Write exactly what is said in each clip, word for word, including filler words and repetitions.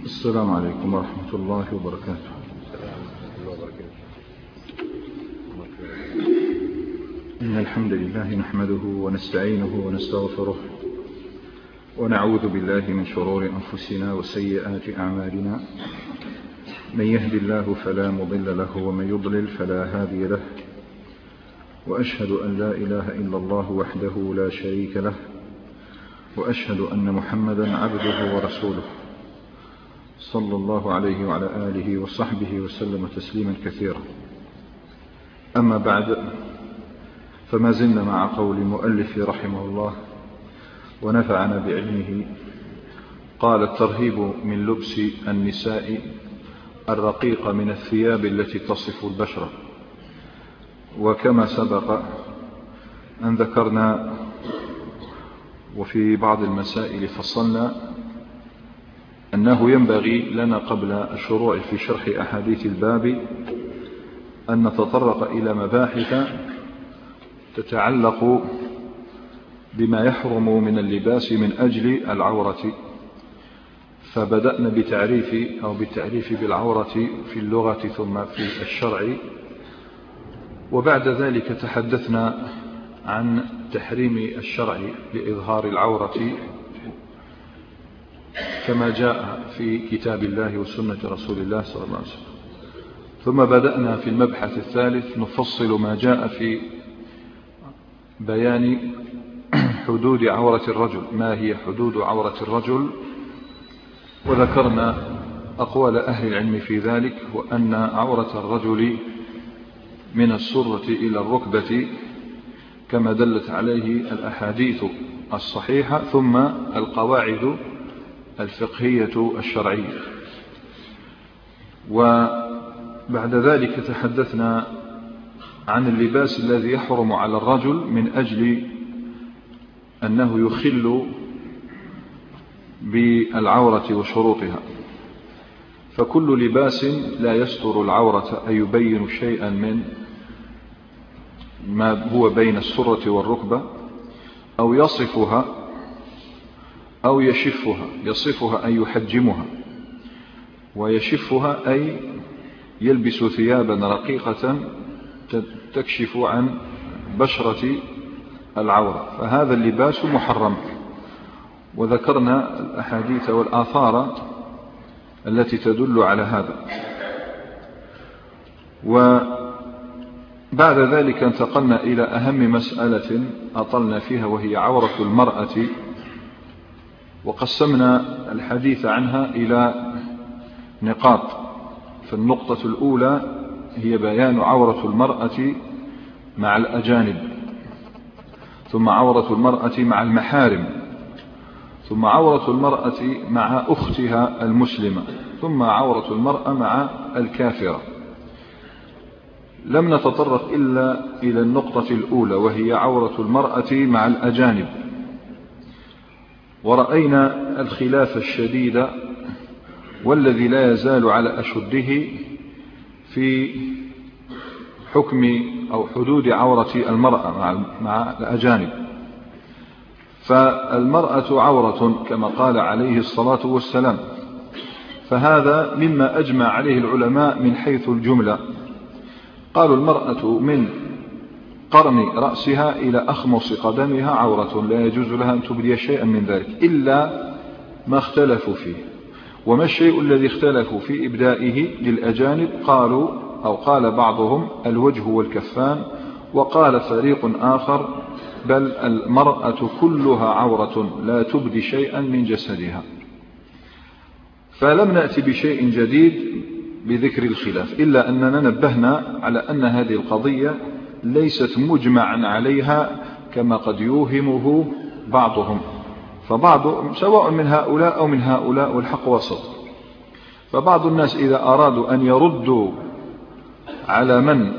السلام عليكم ورحمة الله وبركاته. إن الحمد لله نحمده ونستعينه ونستغفره ونعوذ بالله من شرور أنفسنا وسيئات أعمالنا. من يهد الله فلا مضل له ومن يضلل فلا هادي له، وأشهد أن لا إله إلا الله وحده لا شريك له، وأشهد أن محمدا عبده ورسوله صلى الله عليه وعلى آله وصحبه وسلم تسليما كثيرا. أما بعد، فما زلنا مع قول المؤلف رحمه الله ونفعنا بعلمه. قال: الترهيب من لبس النساء الرقيق من الثياب التي تصف البشرة. وكما سبق أن ذكرنا وفي بعض المسائل فصلنا أنه ينبغي لنا قبل الشروع في شرح أحاديث الباب أن نتطرق إلى مباحث تتعلق بما يحرم من اللباس من أجل العورة. فبدأنا بتعريف أو بالتعريف بالعورة في اللغة ثم في الشرع، وبعد ذلك تحدثنا عن تحريم الشرع لإظهار العورة كما جاء في كتاب الله وسنة رسول الله صلى الله عليه وسلم. ثم بدأنا في المبحث الثالث نفصل ما جاء في بيان حدود عورة الرجل، ما هي حدود عورة الرجل، وذكرنا أقوال أهل العلم في ذلك، وأن عورة الرجل من السرة إلى الركبة كما دلت عليه الأحاديث الصحيحة، ثم القواعد الفقهية الشرعية. وبعد ذلك تحدثنا عن اللباس الذي يحرم على الرجل من أجل أنه يخل بالعورة وشروطها. فكل لباس لا يستر العورة أي يبين شيئا من ما هو بين السرة والركبة، أو يصفها أو يشفها. يصفها أي يحجمها، ويشفها أي يلبس ثيابا رقيقة تكشف عن بشرة العورة، فهذا اللباس محرم. وذكرنا الأحاديث والآثار التي تدل على هذا. وبعد ذلك انتقلنا إلى أهم مسألة أطلنا فيها، وهي عورة المرأة، وقسمنا الحديث عنها إلى نقاط. فالنقطة الأولى هي بيان عورة المرأة مع الأجانب، ثم عورة المرأة مع المحارم، ثم عورة المرأة مع أختها المسلمة، ثم عورة المرأة مع الكافرة. لم نتطرق إلا إلى النقطة الأولى، وهي عورة المرأة مع الأجانب. ورأينا الخلاف الشديد والذي لا يزال على أشده في حكم أو حدود عورة المرأة مع الأجانب. فالمرأة عورة كما قال عليه الصلاة والسلام، فهذا مما أجمع عليه العلماء من حيث الجملة. قالوا المرأة من قرن رأسها إلى أخمص قدمها عورة، لا يجوز لها أن تبدي شيئا من ذلك إلا ما اختلفوا فيه. وما الشيء الذي اختلفوا في إبدائه للأجانب؟ قالوا أو قال بعضهم الوجه والكفان، وقال فريق آخر بل المرأة كلها عورة لا تبدي شيئا من جسدها. فلم نأتي بشيء جديد بذكر الخلاف، إلا أننا نبهنا على أن هذه القضية ليست مجمعا عليها كما قد يوهمه بعضهم. فبعض سواء من هؤلاء أو من هؤلاء، والحق وسط. فبعض الناس إذا أرادوا أن يردوا على من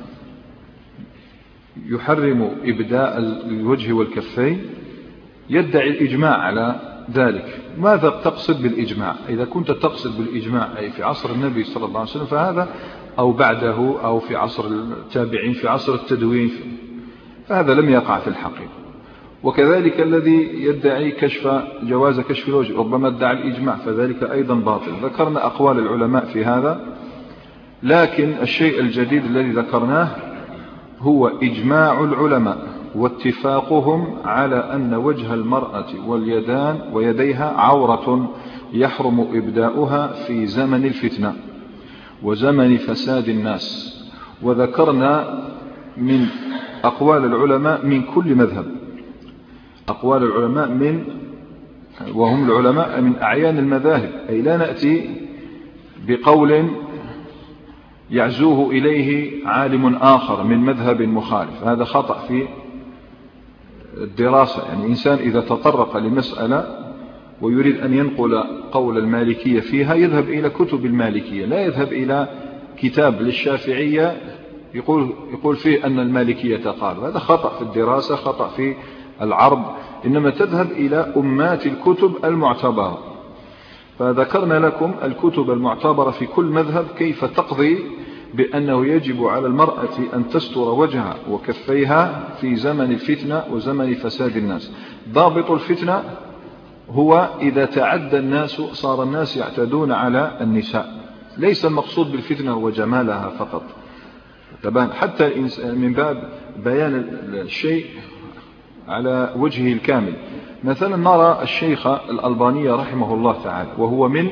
يحرم إبداء الوجه والكفين يدعي الإجماع على ذلك. ماذا تقصد بالإجماع؟ إذا كنت تقصد بالإجماع أي في عصر النبي صلى الله عليه وسلم فهذا، أو بعده، أو في عصر التابعين، في عصر التدوين، فهذا لم يقع في الحقيقة. وكذلك الذي يدعي كشف جواز كشف الوجه ربما ادعى الإجماع، فذلك أيضا باطل. ذكرنا أقوال العلماء في هذا، لكن الشيء الجديد الذي ذكرناه هو إجماع العلماء واتفاقهم على أن وجه المرأة واليدان ويديها عورة يحرم إبداؤها في زمن الفتنة وزمن فساد الناس. وذكرنا من أقوال العلماء من كل مذهب، أقوال العلماء من وهم العلماء من أعيان المذاهب، أي لا نأتي بقول يعزوه إليه عالم آخر من مذهب مخالف، هذا خطأ في الدراسة. يعني إنسان إذا تطرق لمسألة ويريد أن ينقل قول المالكية فيها يذهب إلى كتب المالكية، لا يذهب إلى كتاب للشافعية يقول, يقول فيه أن المالكية قال، هذا خطأ في الدراسة، خطأ في العرض، إنما تذهب إلى أمات الكتب المعتبرة. فذكرنا لكم الكتب المعتبرة في كل مذهب كيف تقضي بأنه يجب على المرأة أن تستر وجهها وكفيها في زمن الفتنة وزمن فساد الناس. ضابط الفتنة هو إذا تعدى الناس صار الناس يعتدون على النساء، ليس المقصود بالفتنة هو جمالها فقط، حتى من باب بيان الشيء على وجهه الكامل. مثلا نرى الشيخ الألباني رحمه الله تعالى، وهو من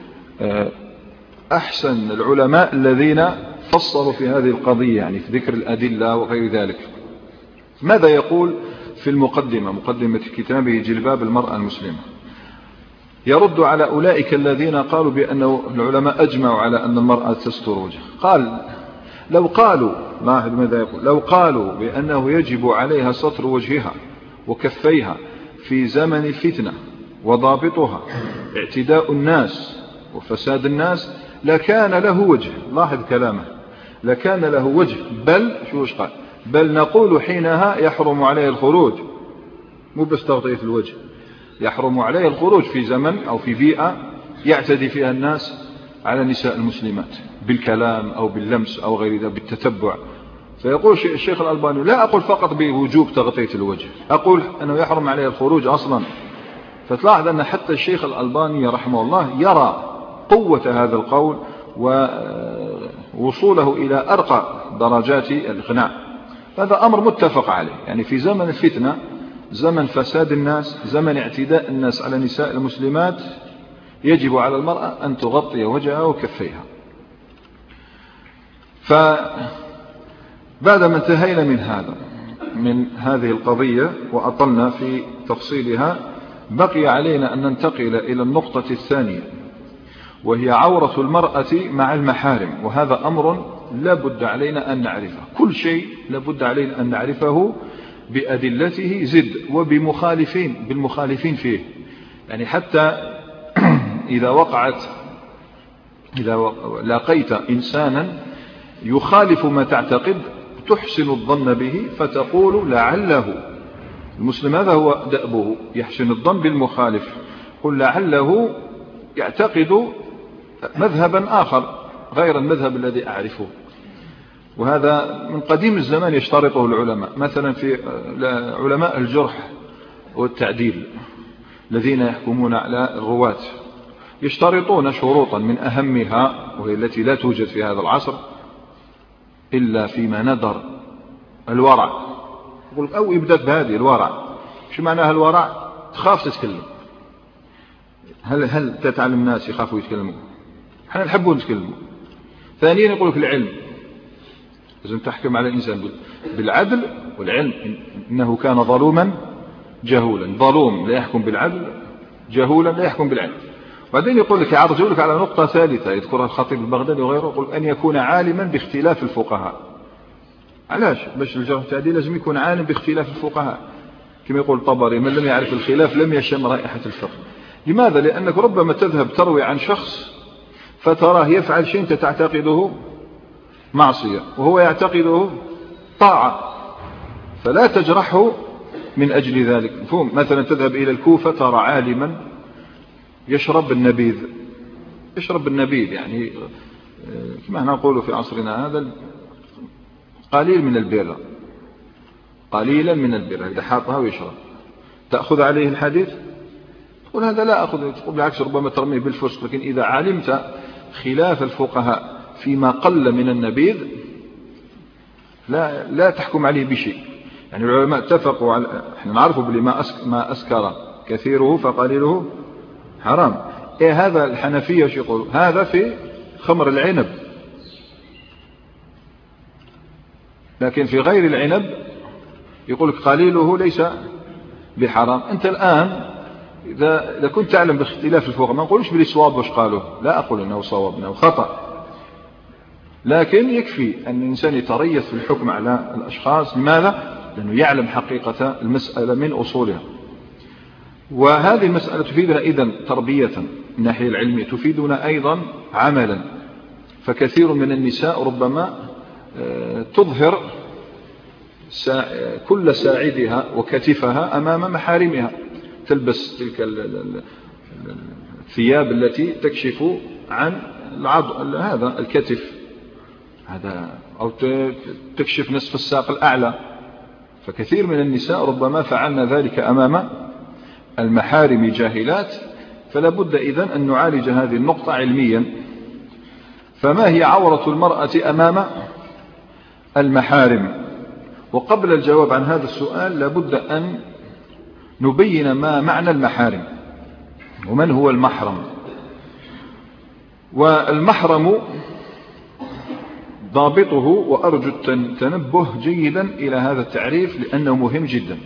أحسن العلماء الذين فصلوا في هذه القضية، يعني في ذكر الأدلة وغير ذلك. ماذا يقول في المقدمة، مقدمة كتابه جلباب المرأة المسلمة؟ يرد على أولئك الذين قالوا بأن العلماء أجمعوا على أن المرأة تستر وجهها. قال لو قالوا، لاحظ ماذا يقول، لو قالوا بأنه يجب عليها ستر وجهها وكفيها في زمن الفتنة وضابطها اعتداء الناس وفساد الناس لكان له وجه. لاحظ كلامه، لكان له وجه، بل شو ايش قال، بل نقول حينها يحرم عليه الخروج، مو بس تغطية الوجه، يحرم عليه الخروج في زمن أو في بيئة يعتدي فيها الناس على نساء المسلمات بالكلام أو باللمس أو غير ذلك بالتتبع. فيقول الشيخ الألباني لا أقول فقط بوجوب تغطية الوجه، أقول أنه يحرم عليه الخروج أصلا. فتلاحظ أن حتى الشيخ الألباني رحمه الله يرى قوة هذا القول ووصوله إلى أرقى درجات الإقناع. هذا أمر متفق عليه، يعني في زمن الفتنة، زمن فساد الناس، زمن اعتداء الناس على نساء المسلمات، يجب على المرأة أن تغطي وجهها وكفيها. فبعدما انتهينا من هذا من هذه القضية وأطلنا في تفصيلها، بقي علينا أن ننتقل إلى النقطة الثانية، وهي عورة المرأة مع المحارم. وهذا أمر لا بد علينا أن نعرفه، كل شيء لا بد علينا أن نعرفه بأدلته زد وبمخالفين بالمخالفين فيه. يعني حتى إذا وقعت إذا لقيت إنسانا يخالف ما تعتقد تحسن الظن به فتقول لعله، المسلم هذا هو دأبه، يحسن الظن بالمخالف، قل لعله يعتقد مذهبا آخر غير المذهب الذي أعرفه. وهذا من قديم الزمان يشترطه العلماء، مثلا في علماء الجرح والتعديل الذين يحكمون على الرواة يشترطون شروطا، من أهمها وهي التي لا توجد في هذا العصر إلا فيما ندر الورع. يقول أو إبدأ بهذه الورع. شو معناها الورع؟ تخاف تتكلم. هل هل تتعلم الناس يخافوا يتكلموا؟ احنا نحبوا نتكلموا. ثانيا يقول لك العلم، لازم تحكم على الإنسان بالعدل والعلم، إنه كان ظلوما جهولا. ظلوم لا يحكم بالعدل، جهولا لا يحكم بالعدل. وبعدين يقول لك يعرض لك على نقطة ثالثة يذكرها الخطيب البغدادي وغيره، يقول أن يكون عالما باختلاف الفقهاء. علاش؟ باش الجرح التعديل لازم يكون عالم باختلاف الفقهاء، كما يقول الطبري من لم يعرف الخلاف لم يشم رائحة الفقه. لماذا؟ لأنك ربما تذهب تروي عن شخص فتراه يفعل شيء أنت تعتقده معصية وهو يعتقده طاعة، فلا تجرحه من أجل ذلك. مفهوم؟ مثلا تذهب إلى الكوفة ترى عالما يشرب النبيذ، يشرب النبيذ يعني كما نقول في عصرنا هذا قليل من البيرة، قليلا من البيرة إذا حاطها ويشرب. تأخذ عليه الحديث؟ تقول هذا لا أخذ، تقول بالعكس ربما ترميه بالفسق. لكن إذا علمت خلاف الفقهاء فيما قل من النبيذ لا لا تحكم عليه بشيء. يعني العلماء اتفقوا على، احنا نعرفوا بلي ما ما أسكر كثيره فقليله حرام. إيه هذا الحنفية شو يقول؟ هذا في خمر العنب، لكن في غير العنب يقول لك قليله ليس بحرام. أنت الآن إذا إذا كنت تعلم باختلاف الفقهاء، ما نقولش بلي صواب واش قالوه، لا أقول أنه صواب أنه خطأ، لكن يكفي أن الإنسان يتريث في الحكم على الأشخاص. لماذا؟ لأنه يعلم حقيقة المسألة من أصولها. وهذه المسألة تفيدنا إذن تربية من الناحية العلمية، تفيدنا أيضا عملا. فكثير من النساء ربما تظهر كل ساعدها وكتفها أمام محارمها، تلبس تلك الثياب التي تكشف عن العض... هذا الكتف هذا، أو تكشف نصف الساق الأعلى. فكثير من النساء ربما فعلن ذلك أمام المحارم جاهلات. فلا بد إذن أن نعالج هذه النقطة علميا. فما هي عورة المرأة أمام المحارم؟ وقبل الجواب عن هذا السؤال لابد أن نبين ما معنى المحارم ومن هو المحرم. والمحرم ضابطه، وأرجو التنبه جيدا إلى هذا التعريف لأنه مهم جدا.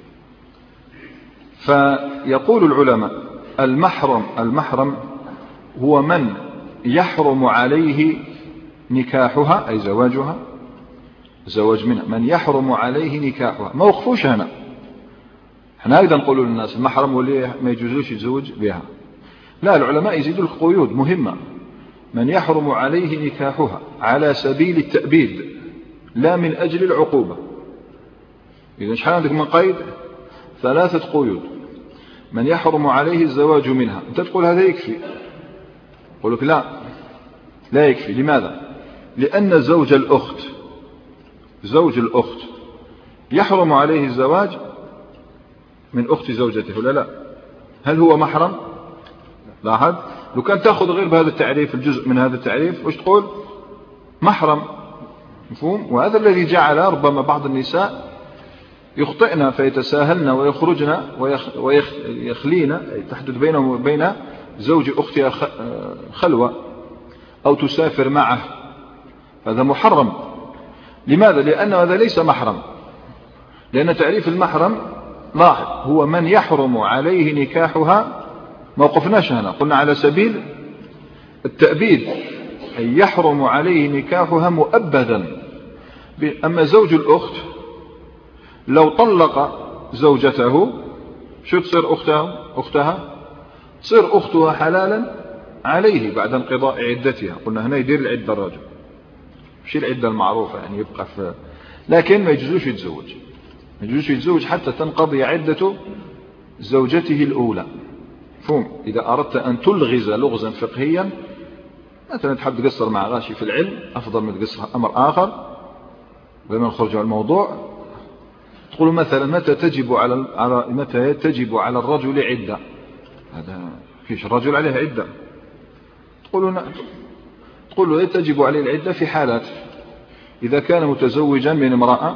فيقول العلماء المحرم المحرم هو من يحرم عليه نكاحها أي زواجها، زواج منها، من يحرم عليه نكاحها. ما وقفوش هنا، احنا أيضا نقولوا للناس المحرم واللي ما يجوزوش يتزوج بها، لا، العلماء يزيدوا القيود مهمة. من يحرم عليه نكاحها على سبيل التأبيد لا من أجل العقوبة. إذا شحال عندك من قيد؟ ثلاثة قيود. من يحرم عليه الزواج منها، أنت تقول هذا يكفي، يقول لك لا لا يكفي. لماذا؟ لأن زوج الأخت زوج الأخت يحرم عليه الزواج من أخت زوجته ولا لا؟ هل هو محرم؟ لاحظ، لو كان تأخذ غير بهذا التعريف الجزء من هذا التعريف وش تقول؟ محرم. مفهوم؟ وهذا الذي جعل ربما بعض النساء يخطئن فيتساهلن ويخرجن ويخلين، تحدث بينهم وبين زوج أختها خلوة أو تسافر معه، هذا محرم. لماذا؟ لأن هذا ليس محرم. لأن تعريف المحرم لاحظ هو من يحرم عليه نكاحها. ما وقفناش هنا، قلنا على سبيل التأبيد أي يحرم عليه نكاحها مؤبدا. أما زوج الأخت لو طلق زوجته شو تصير أختها؟ أختها تصير أختها حلالا عليه بعد انقضاء عدتها. قلنا هنا يدير العدة الرجل، مش العدة المعروفة يعني يبقى في، لكن ما يجوزوش يتزوج، ما يجوزوش يتزوج حتى تنقضي عدة زوجته الأولى. فهم؟ إذا أردت أن تلغز لغزا فقهيا، مثلا تحب تقصر مع غاشي في العلم أفضل من تقصر أمر آخر بما نخرج على الموضوع. تقول مثلا متى تجب على على متى تجب على الرجل عدة؟ هذا فيش الرجل عليه عدة. تقول تقول له تجب عليه العدة في حالات: إذا كان متزوجا من امرأة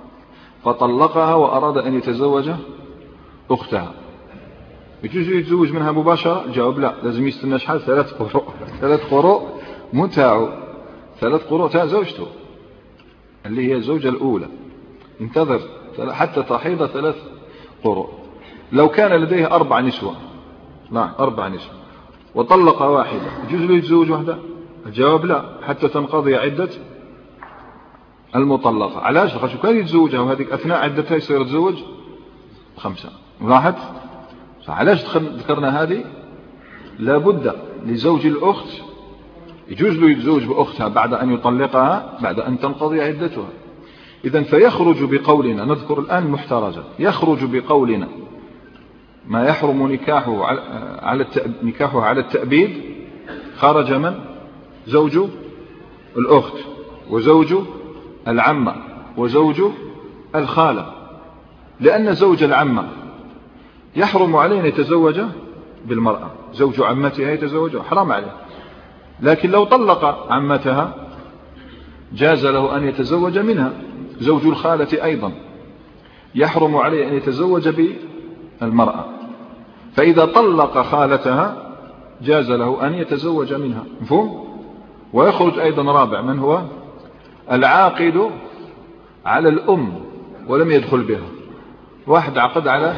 فطلقها وأراد أن يتزوج أختها، يجوز يتزوج منها مباشرة؟ الجواب لا، لازم يستنى شحال؟ ثلاث قروء ثلاث قروء متاعه، ثلاث قروء تاع زوجته اللي هي الزوجة الأولى، انتظر حتى تحيض ثلاث قروء. لو كان لديه أربع نسوة، لا أربع نسوة، وطلق واحدة، يجوز له يتزوج واحدة؟ الجواب لا، حتى تنقضي عدة المطلقة. علاش؟ خاطر كان يتزوجها وهذيك أثناء عدتها يصير يتزوج خمسة. ملاحظ؟ علاش ذكرنا هذه؟ لابد لزوج الأخت يجوز له يتزوج بأختها بعد أن يطلقها بعد أن تنقضي عدتها. إذن فيخرج بقولنا، نذكر الآن المحترزة، يخرج بقولنا ما يحرم نكاحه على نكاحه على التأبيد. خرج من؟ زوج الأخت وزوج العمة وزوج الخالة. لأن زوج العمة يحرم عليه أن يتزوج بالمرأة، زوج عمتها يتزوجها حرام عليه. لكن لو طلق عمتها جاز له أن يتزوج منها. زوج الخالة أيضا يحرم عليه أن يتزوج بالمرأة، فإذا طلق خالتها جاز له أن يتزوج منها. مفهوم؟ ويخرج أيضا رابع من هو العاقد على الأم ولم يدخل بها. واحد عقد على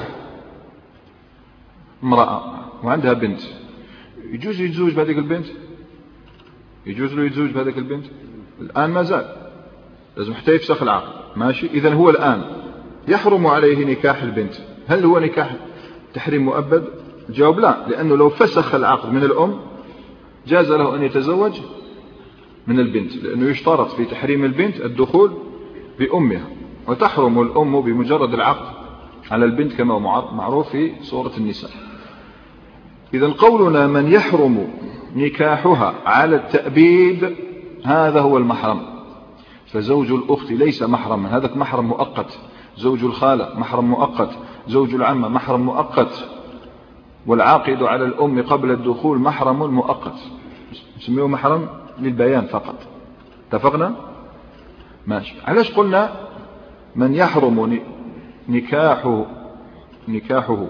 امرأة وعندها بنت، يجوز يتزوج بهذه البنت؟ يجوز له يتزوج بهذه البنت؟ الآن ما زال، لازم حتى يفسخ العقد. ماشي. إذن هو الآن يحرم عليه نكاح البنت. هل هو نكاح تحريم مؤبد؟ الجواب لا، لأنه لو فسخ العقد من الأم جاز له أن يتزوج من البنت، لأنه يشترط في تحريم البنت الدخول بأمها، وتحرم الأم بمجرد العقد على البنت كما معروف في سورة النساء. إذن قولنا من يحرم نكاحها على التأبيد هذا هو المحرم. فزوج الأخت ليس محرما، هذا محرم مؤقت. زوج الخالة محرم مؤقت، زوج العمة محرم مؤقت، والعاقد على الأم قبل الدخول محرم مؤقت. نسميه محرم للبيان فقط. اتفقنا؟ ماشي. علاش قلنا من يحرم نكاحه نكاحه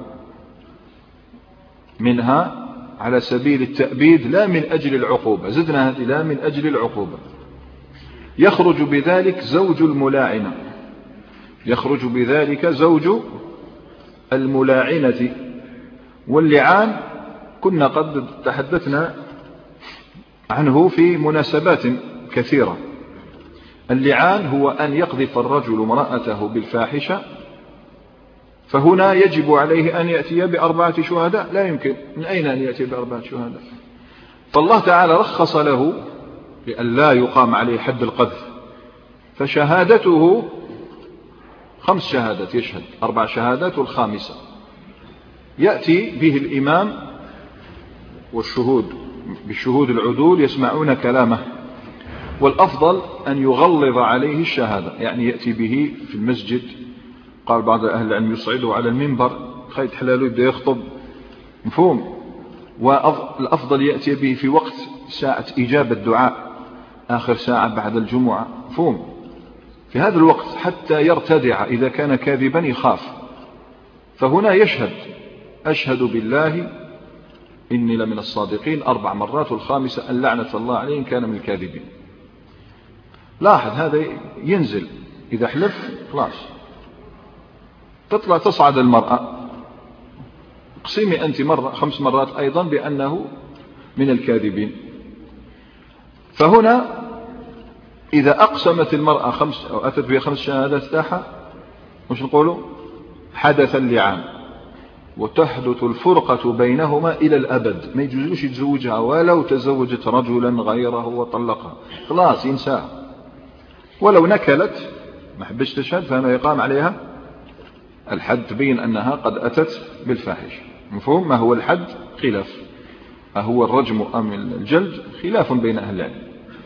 منها على سبيل التأبيد لا من أجل العقوبة؟ زدنا هذه لا من أجل العقوبة. يخرج بذلك زوج الملاعنة، يخرج بذلك زوج الملاعنة. واللعان كنا قد تحدثنا عنه في مناسبات كثيرة. اللعان هو أن يقذف الرجل امرأته بالفاحشة، فهنا يجب عليه أن يأتي بأربعة شهداء. لا يمكن، من أين أن يأتي بأربعة شهداء؟ فالله تعالى رخص له بأن لا يقام عليه حد القذف، فشهادته خمس شهادات، يشهد أربع شهادات والخامسة يأتي به الإمام والشهود بالشهود العدول يسمعون كلامه. والأفضل أن يغلظ عليه الشهادة، يعني يأتي به في المسجد. قال بعض أهل العلم يصعده على المنبر، خيط حلاله يبدأ يخطب. مفهوم؟ والأفضل يأتي به في وقت ساعة إجابة الدعاء، آخر ساعة بعد الجمعة. مفهوم؟ في هذا الوقت حتى يرتدع، إذا كان كاذبا يخاف. فهنا يشهد أشهد بالله إني لمن الصادقين أربع مرات، والخامسة أن لعنة الله عليه إن كان من الكاذبين. لاحظ هذا ينزل إذا حلف خلاص. تطلع تصعد المرأة، اقسمي أنت مرة خمس مرات أيضا بأنه من الكاذبين. فهنا إذا أقسمت المرأة خمس أو أتت بها خمس شهادات تاحة، مش نقوله حدث اللعان، وتحدث الفرقة بينهما إلى الأبد. ما يجوزوش يتزوجها ولو تزوجت رجلا غيره وطلقها، خلاص ينساها. ولو نكلت ما حبش تشهد فهنا يقام عليها الحد، تبين أنها قد أتت بالفاحش. مفهوم؟ ما هو الحد خلاف، ما هو الرجم أم الجلد خلاف بين أهل العلم.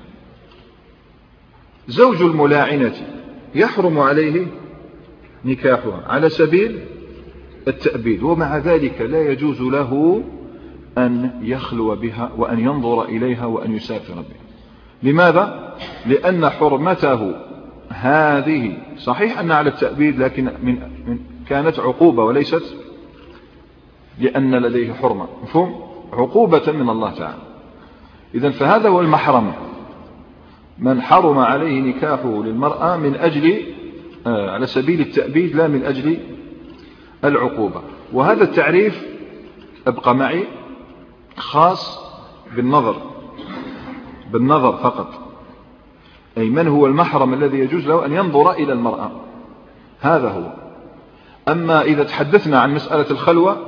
زوج الملاعنة يحرم عليه نكاحها على سبيل التأبيد، ومع ذلك لا يجوز له أن يخلو بها وأن ينظر إليها وأن يسافر بها. لماذا؟ لأن حرمته هذه صحيح أنها على التأبيد، لكن من من كانت عقوبة وليست لأن لديه حرمة. مفهوم؟ عقوبة من الله تعالى. إذن فهذا هو المحرم، من حرم عليه نكاحه للمرأة من أجل آه على سبيل التأبيد لا من أجل العقوبة. وهذا التعريف أبقى معي خاص بالنظر بالنظر فقط، أي من هو المحرم الذي يجوز له أن ينظر إلى المرأة، هذا هو. أما إذا تحدثنا عن مسألة الخلوة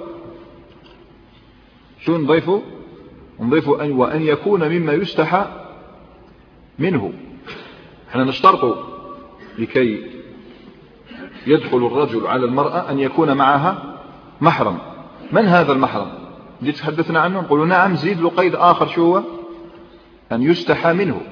شو نضيفه؟ نضيفه أن وأن يكون مما يستحى منه. احنا نشترط لكي يدخل الرجل على المرأة أن يكون معها محرم. من هذا المحرم؟ دي تحدثنا عنه نقول نعم، زيد له قيد آخر، شو هو؟ أن يستحى منه.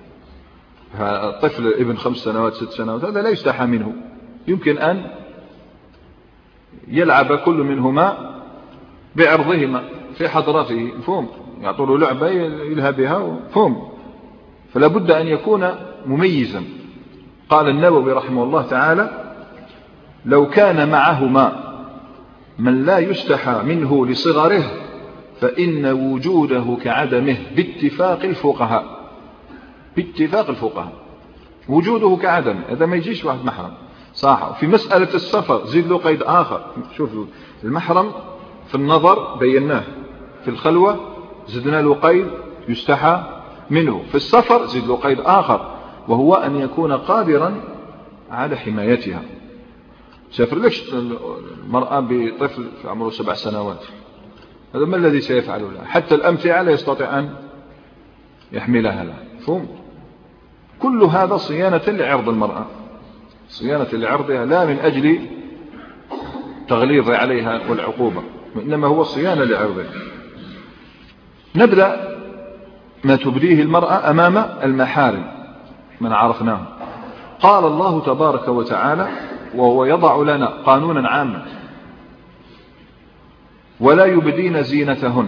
الطفل ابن خمس سنوات ست سنوات هذا لا يستحى منه، يمكن أن يلعب كل منهما بعرضهما في حضرته، مفهوم، يعطوا له لعبة يلهى بها، مفهوم. فلا بد أن يكون مميزا. قال النووي رحمه الله تعالى: لو كان معهما من لا يستحى منه لصغره فإن وجوده كعدمه باتفاق الفقهاء. باتفاق الفقهاء وجوده كعدم، هذا ما يجيش واحد محرم صح. في مسألة السفر زيد له قيد آخر. شوف المحرم في النظر بيناه، في الخلوة زدنا له قيد يستحى منه، في السفر زيد له قيد آخر وهو أن يكون قادرا على حمايتها. سافر لكش المرأة بطفل في عمره سبع سنوات، هذا ما الذي سيفعله لها؟ حتى الأمتعة لا يستطيع أن يحملها لها، فهم؟ كل هذا صيانة لعرض المرأة، صيانة لعرضها، لا من أجل تغليظ عليها والعقوبة، إنما هو صيانة لعرضها. نبدأ ما تبديه المرأة أمام المحارم من عرفناه. قال الله تبارك وتعالى وهو يضع لنا قانونا عاما: ولا يبدين زينتهن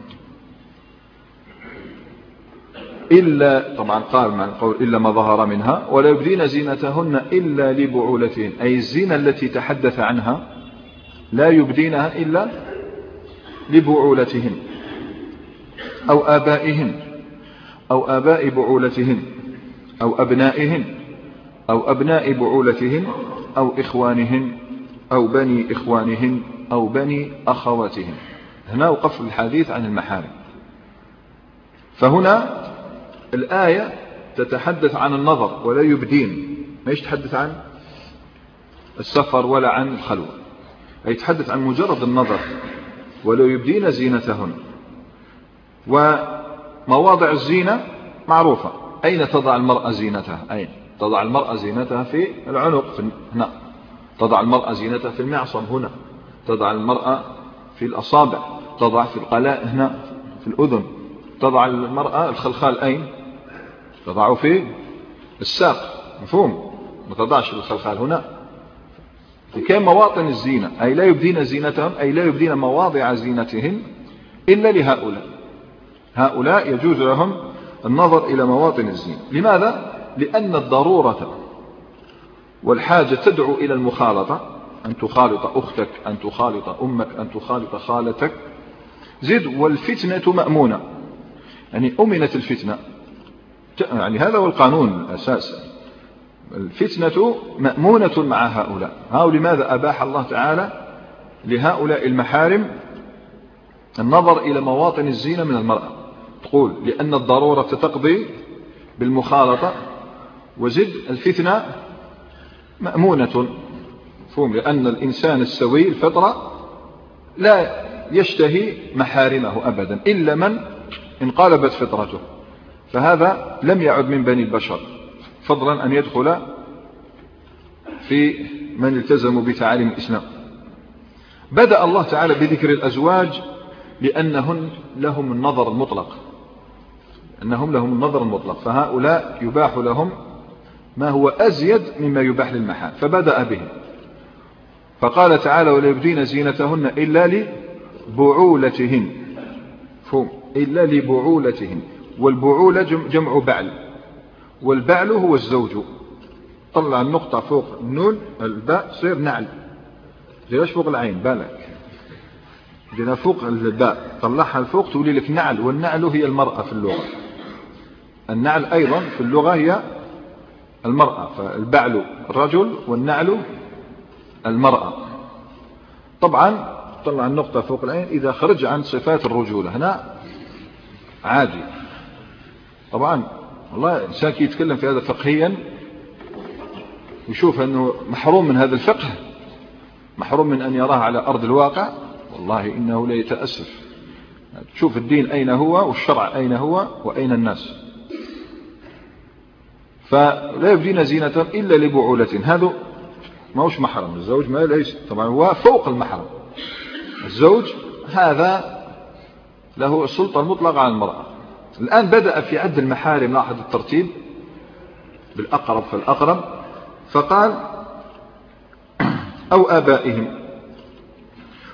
إلا، طبعا قال مع القول إلا ما ظهر منها، ولا يبدين زينتهن إلا لبعولتهن، أي الزينة التي تحدث عنها لا يبدينها إلا لبعولتهن أو آبائهن أو آباء بعولتهن أو أبنائهن أو أبناء بعولتهن أو إخوانهن أو بني إخوانهن أو بني أخواتهن. هنا وقف الحديث عن المحارم. فهنا الآية تتحدث عن النظر ولا يبدين، ما يتحدث عن السفر ولا عن الخلوة، أي يتحدث عن مجرد النظر. ولا يبدين زينتهن، ومواضع الزينة معروفة. أين تضع المرأة زينتها؟ أين تضع المرأة زينتها؟ في العنق، في هنا. تضع المرأة زينتها في المعصم هنا. تضع المرأة في الأصابع، تضع في القلاء هنا في الأذن. تضع المرأة الخلخال أين؟ تضعه في الساق، مفهوم؟ ما تضعش الخلخال هنا. كان مواطن الزينة، أي لا يبدين زينتهم، أي لا يبدين مواضع زينتهن إلا لهؤلاء. هؤلاء يجوز لهم النظر إلى مواطن الزينة. لماذا؟ لأن الضرورة والحاجة تدعو إلى المخالطة، أن تخالط أختك، أن تخالط أمك، أن تخالط خالتك. زد والفتنة مأمونة، يعني أمنت الفتنة، يعني هذا هو القانون الأساسي. الفتنة مأمونة مع هؤلاء. هؤلاء لماذا أباح الله تعالى لهؤلاء المحارم النظر إلى مواطن الزينة من المرأة؟ تقول لأن الضرورة تقضي بالمخالطة، وزد الفتنة مأمونة، فهم؟ لأن الإنسان السوي الفطرة لا يشتهي محارمه أبدا إلا من انقلبت فطرته، فهذا لم يعد من بني البشر، فضلا أن يدخل في من التزموا بتعاليم الإسلام. بدأ الله تعالى بذكر الأزواج لأنهن لهم النظر المطلق، أنهم لهم النظر المطلق، فهؤلاء يباح لهم ما هو أزيد مما يباح للمحال، فبدأ بهم. فقال تعالى ولا يبدين زينتهن إلا لبعولتهن، فهم؟ إلا لبعولتهن. والبعولة جمع بعل، والبعل هو الزوج. طلع النقطة فوق النون الباء تصير نعل، ليش فوق العين بالك، دينا فوق الباء طلعها الفوق تولي لك نعل. والنعل هي المرأة في اللغة، النعل أيضا في اللغة هي المرأة، فالبعل الرجل والنعل المرأة. طبعا طلع النقطة فوق العين إذا خرج عن صفات الرجولة، هنا عادي. طبعا والله إنسان كي يتكلم في هذا فقهيا ويشوف أنه محروم من هذا الفقه، محروم من أن يراه على أرض الواقع، والله إنه لا يتأسف. تشوف الدين أين هو والشرع أين هو وأين الناس. فلا يبدين زينة إلا لبعولة، هذا ما هوش محرم. الزوج ما ليس، طبعا هو فوق المحرم. الزوج هذا له السلطة المطلقة على المرأة. الآن بدأ في عد المحارم، لاحظ الترتيب بالأقرب فالأقرب، فقال أو آبائهم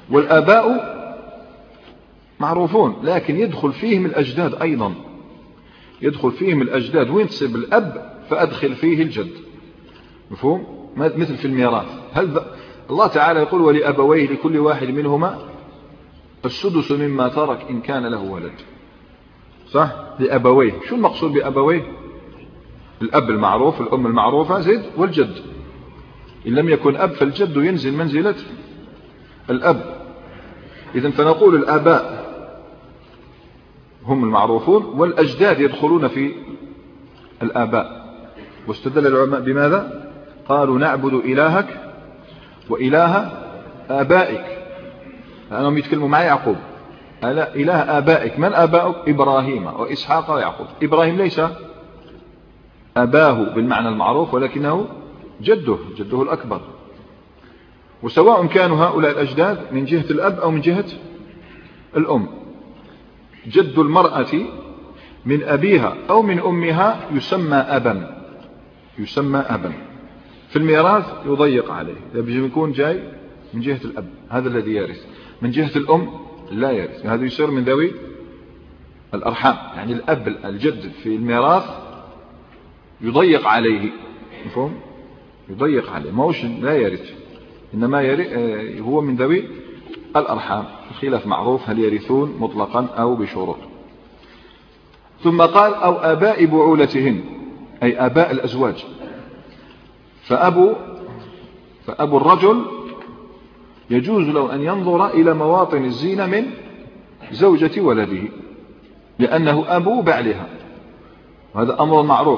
والآباء معروفون، لكن يدخل فيهم الأجداد أيضا، يدخل فيهم الأجداد، وينسب الأب فأدخل فيه الجد. مفهوم؟ مثل في الميراث، هل الله تعالى يقول ولأبويه لكل واحد منهما السدس مما ترك إن كان له ولد، صح؟ لأبويه. شو المقصود بأبويه؟ الأب المعروف، الأم المعروفة، زيد، والجد. إن لم يكن أب فالجد ينزل منزلة الأب. إذن فنقول الآباء هم المعروفون، والأجداد يدخلون في الآباء. واستدل العلماء بماذا؟ قالوا نعبد إلهك وإله آبائك. أنهم يتكلموا مع يعقوب، إله آبائك. من آبائك؟ إبراهيم وإسحاق ويعقوب. إبراهيم ليس أباه بالمعنى المعروف، ولكنه جده، جده الأكبر. وسواء كانوا هؤلاء الأجداد من جهة الأب أو من جهة الأم. جد المرأة من أبيها أو من أمها يسمى أبا، يسمى أبا. في الميراث يضيق عليه، يجب يكون جاي من جهة الأب، هذا الذي يرث. من جهة الأم لا يرث، هذا يصير من ذوي الأرحام. يعني الأب الجد في الميراث يضيق عليه، مفهوم؟ يضيق عليه، ما هوش لا يرث، إنما يرث هو من ذوي الأرحام. الخلاف معروف هل يرثون مطلقا أو بشروط. ثم قال أو آباء بعولتهن، أي آباء الأزواج. فأبو فأبو الرجل يجوز له أن ينظر إلى مواطن الزينة من زوجة ولده، لأنه أبو بعلها، وهذا أمر معروف.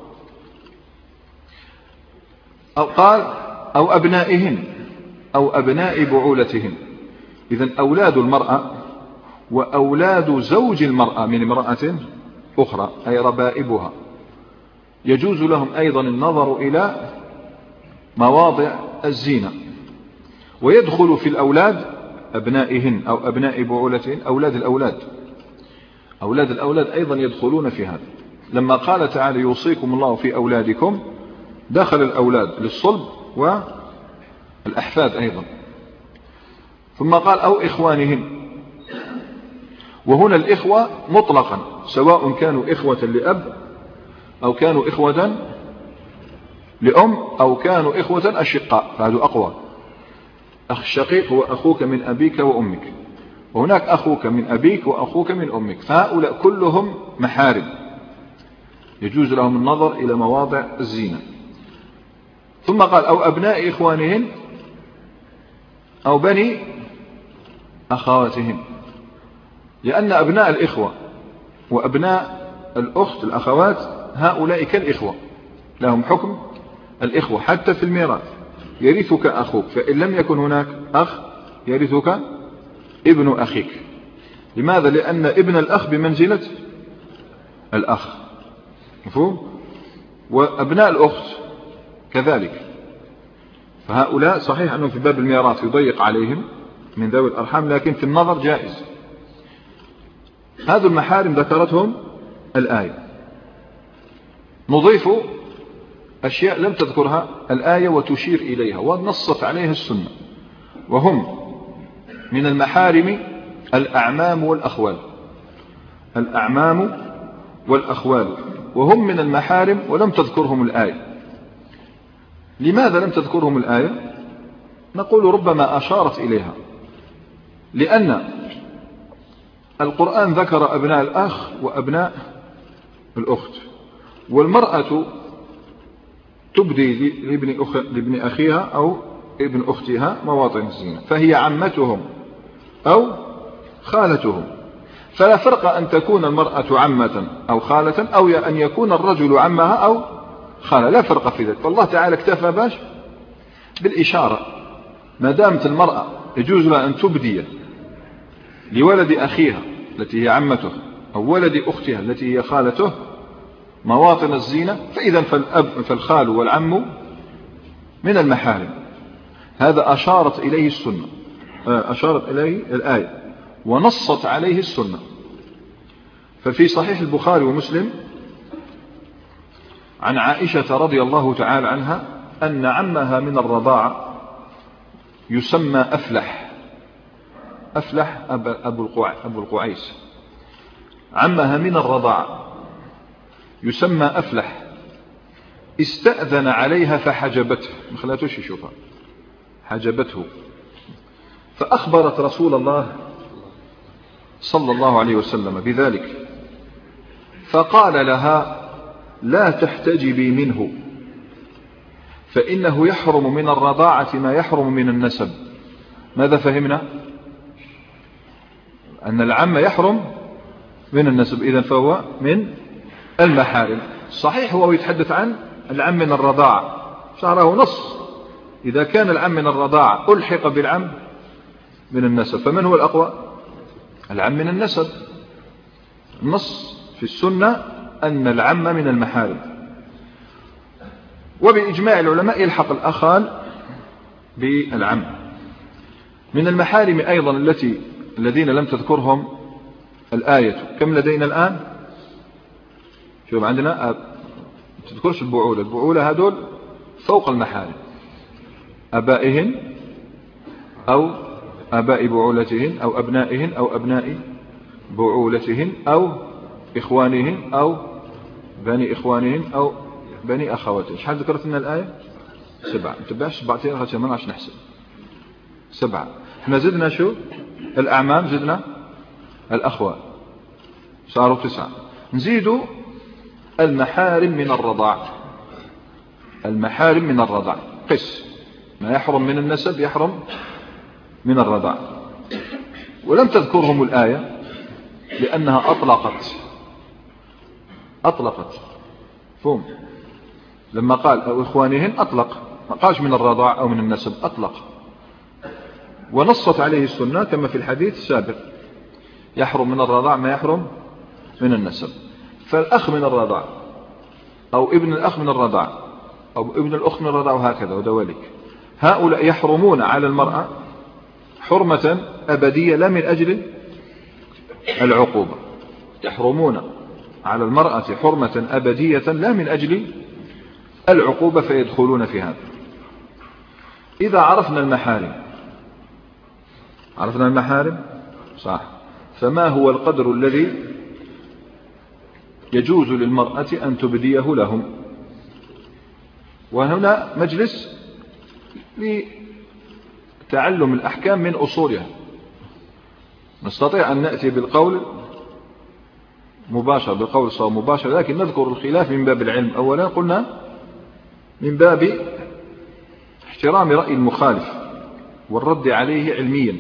أو قال أو أبنائهن، أو أبناء بعولتهن. إذن أولاد المرأة وأولاد زوج المرأة من امرأة أخرى، أي ربائبها، يجوز لهم أيضا النظر إلى مواضع الزينة. ويدخل في الأولاد أبنائهن أو أبناء بعولتهن أولاد الأولاد، أولاد الأولاد أيضا يدخلون في هذا. لما قال تعالى يوصيكم الله في أولادكم، دخل الأولاد للصلب والأحفاد أيضا. ثم قال أو إخوانهن، وهنا الإخوة مطلقا، سواء كانوا إخوة لأب أو كانوا إخوة لأم أو كانوا إخوة أشقاء، فهذا أقوى. أخ الشقيق هو أخوك من أبيك وأمك، وهناك أخوك من أبيك وأخوك من أمك، فهؤلاء كلهم محارم، يجوز لهم النظر إلى مواضع الزينة. ثم قال أو أبناء إخوانهن أو بني أخواتهن، لأن أبناء الإخوة وأبناء الأخت الأخوات هؤلاء كالإخوة، لهم حكم الإخوة. حتى في الميراث يرثك أخوك، فإن لم يكن هناك أخ يرثك ابن أخيك. لماذا؟ لأن ابن الأخ بمنزلة الأخ، مفهوم؟ وأبناء الأخت كذلك. فهؤلاء صحيح أنهم في باب الميراث يضيق عليهم من ذوي الأرحام، لكن في النظر جائز. هذه المحارم ذكرتهم الآية. نضيف أشياء لم تذكرها الآية وتشير إليها ونصت عليها السنة، وهم من المحارم الأعمام والأخوال. الأعمام والأخوال وهم من المحارم ولم تذكرهم الآية. لماذا لم تذكرهم الآية؟ نقول ربما أشارت إليها، لأن القرآن ذكر أبناء الأخ وأبناء الأخت، والمرأة تبدي لابن, أخ... لابن أخيها أو ابن أختها مواطن الزينة، فهي عمتهم أو خالتهم. فلا فرق أن تكون المرأة عمة أو خالة، أو أن يكون الرجل عمها أو خالة، لا فرق في ذلك. فالله تعالى اكتفى باش بالإشارة. ما دامت المرأة يجوز لها أن تبدي لولد أخيها التي هي عمته أو ولد أختها التي هي خالته مواطن الزينة، فإذا فالأب فالخال والعم من المحارم. هذا أشارت إليه السنة، أشارت إليه الآية ونصت عليه السنة. ففي صحيح البخاري ومسلم عن عائشة رضي الله تعالى عنها أن عمها من الرضاعة يسمى أفلح، أفلح أبو القعيس، عمها من الرضاع يسمى أفلح، استأذن عليها فحجبته، ما خلاتوش يشوفها، حجبته، فأخبرت رسول الله صلى الله عليه وسلم بذلك، فقال لها لا تحتجبي منه، فإنه يحرم من الرضاعة ما يحرم من النسب. ماذا فهمنا؟ أن العم يحرم من النسب، إذن فهو من المحارم. صحيح هو يتحدث عن العم من الرضاعة، شعره نص، إذا كان العم من الرضاعة ألحق بالعم من النسب، فمن هو الأقوى؟ العم من النسب. النص في السنة أن العم من المحارم، وبإجماع العلماء يلحق الأخال بالعم. من المحارم أيضا التي الذين لم تذكرهم الآية، كم لدينا الآن؟ شوف عندنا أب... تذكرش البعولة، البعولة هذول فوق المحارم، أبائهن أو أباء بعولتهن أو أبنائهن أو أبناء بعولتهن أو إخوانهن أو بني إخوانهن أو بني أخواتهن. شحال ذكرت لنا الآية؟ سبعة. متبعش سبعتين غاتي ما نعرفش نحسب. سبعة. احنا زدنا شو؟ الأعمام، زدنا الأخوات، صاروا تسعة. نزيدوا المحارم من الرضاع. المحارم من الرضاع قس، ما يحرم من النسب يحرم من الرضاع، ولم تذكرهم الآية لأنها أطلقت أطلقت فهم، لما قال أو إخوانهن أطلق، ما قالش من الرضاع أو من النسب، أطلق، ونصت عليه السنة كما في الحديث السابق، يحرم من الرضاع ما يحرم من النسب. فالأخ من الرضاع أو ابن الأخ من الرضاع أو ابن الأخت من الرضاع وهكذا ودوالك، هؤلاء يحرمون على المرأة حرمة أبدية لا من أجل العقوبة، يحرمون على المرأة حرمة أبدية لا من أجل العقوبة، فيدخلون في هذا. إذا عرفنا المحارم، عرفنا المحارم صح، فما هو القدر الذي يجوز للمرأة أن تبديه لهم؟ وهنا مجلس لتعلم الأحكام من أصولها، نستطيع أن نأتي بالقول مباشر، بالقول الصواب مباشر، لكن نذكر الخلاف من باب العلم. أولا قلنا من باب احترام رأي المخالف والرد عليه علميا.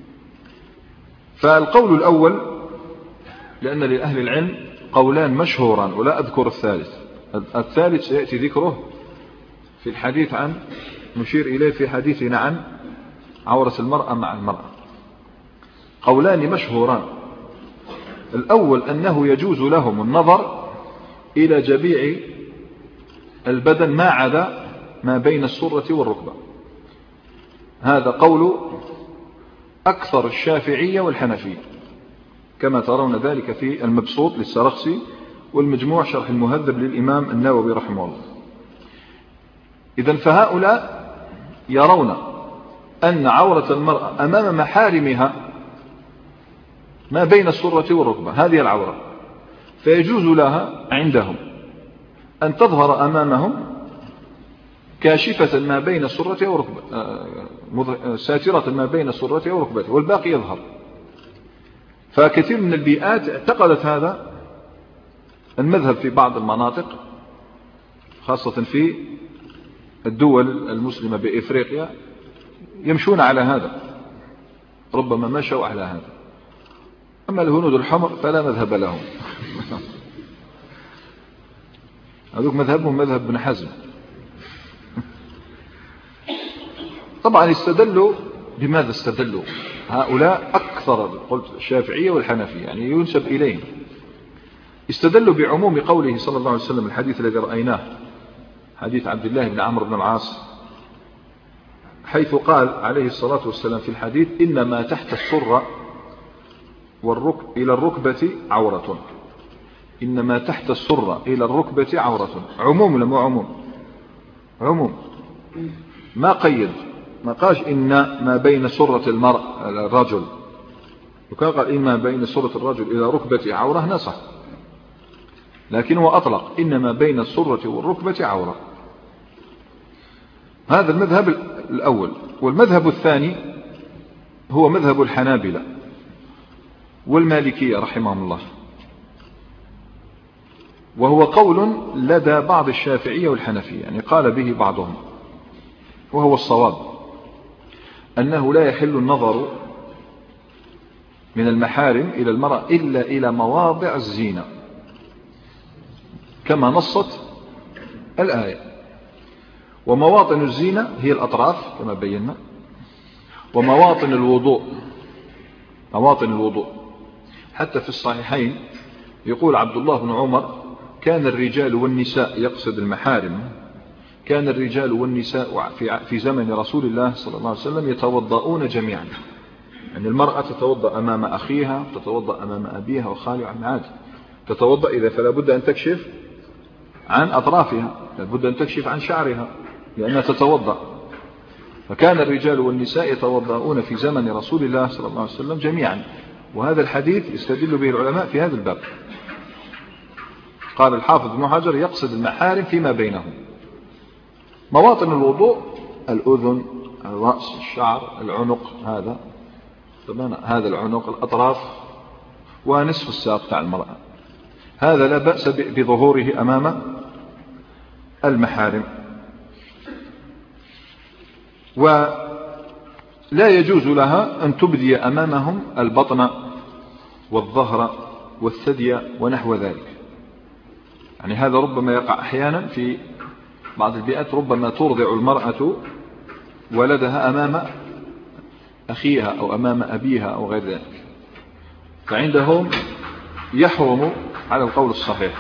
فالقول الأول، لأن لأهل العلم قولان مشهوران ولا أذكر الثالث، الثالث سيأتي ذكره في الحديث عن، نشير إليه في حديثنا عن عورة المرأة مع المرأة. قولان مشهوران، الأول أنه يجوز لهم النظر إلى جميع البدن ما عدا ما بين السرة والركبة، هذا قول أكثر الشافعية والحنفية كما ترون ذلك في المبسوط للسرخسي والمجموع شرح المهذب للإمام النووي رحمه الله. إذن فهؤلاء يرون أن عورة المرأة أمام محارمها ما بين السرة والركبة، هذه العورة، فيجوز لها عندهم أن تظهر أمامهم كاشفة ما بين السرة وركبة، ساترة ما بين السرة وركبته، والباقي يظهر. فكثير من البيئات اعتقدت هذا المذهب في بعض المناطق، خاصة في الدول المسلمة بإفريقيا، يمشون على هذا، ربما مشوا على هذا. أما الهنود الحمر فلا مذهب لهم هذوك مذهبهم مذهب بن حزم. طبعا استدلوا، بماذا استدلوا هؤلاء؟ أكثر قلت الشافعية والحنفية، يعني ينسب إليهم. استدلوا بعموم قوله صلى الله عليه وسلم، الحديث الذي رأيناه، حديث عبد الله بن عمرو بن العاص، حيث قال عليه الصلاة والسلام في الحديث: إنما تحت السرة والركب إلى الركبة عورة. إنما تحت السرة إلى الركبة عورة. عموم لم عموم؟ عموم، ما قيد، ما قاش إن ما بين سرة المرء الرجل وكان قال إما بين سرة الرجل إلى ركبة عورة نصح، لكنه أطلق إنما بين السرة والركبة عورة. هذا المذهب الأول. والمذهب الثاني هو مذهب الحنابلة والمالكية رحمهم الله، وهو قول لدى بعض الشافعية والحنفية، يعني قال به بعضهم، وهو الصواب، أنه لا يحل النظر من المحارم إلى المرأة إلا إلى مواضع الزينة كما نصت الآية. ومواطن الزينة هي الأطراف كما بينا، ومواطن الوضوء مواطن الوضوء حتى في الصحيحين يقول عبد الله بن عمر: كان الرجال والنساء، يقصد المحارم، كان الرجال والنساء في زمن رسول الله صلى الله عليه وسلم يتوضؤون جميعا. يعني المرأة تتوضأ أمام أخيها، تتوضأ أمام أبيها وخالها وعماتها، تتوضأ إذا فلا بد أن تكشف عن أطرافها، لا بد أن تكشف عن شعرها لأنها تتوضأ. فكان الرجال والنساء يتوضؤون في زمن رسول الله صلى الله عليه وسلم جميعا. وهذا الحديث يستدل به العلماء في هذا الباب. قال الحافظ ابن حجر: يقصد المحارم فيما بينهم. مواطن الوضوء الأذن، الرأس، الشعر، العنق، هذا طبعا هذا العنق، الأطراف، ونصف الساق تاع المرأة، هذا لا بأس بظهوره أمام المحارم. ولا يجوز لها أن تبدي أمامهم البطن والظهر والثدي ونحو ذلك. يعني هذا ربما يقع أحيانا في بعض البيئات، ربما ترضع المرأة ولدها أمام أخيها أو أمام أبيها أو غير ذلك، فعندهم يحرم على القول الصحيح.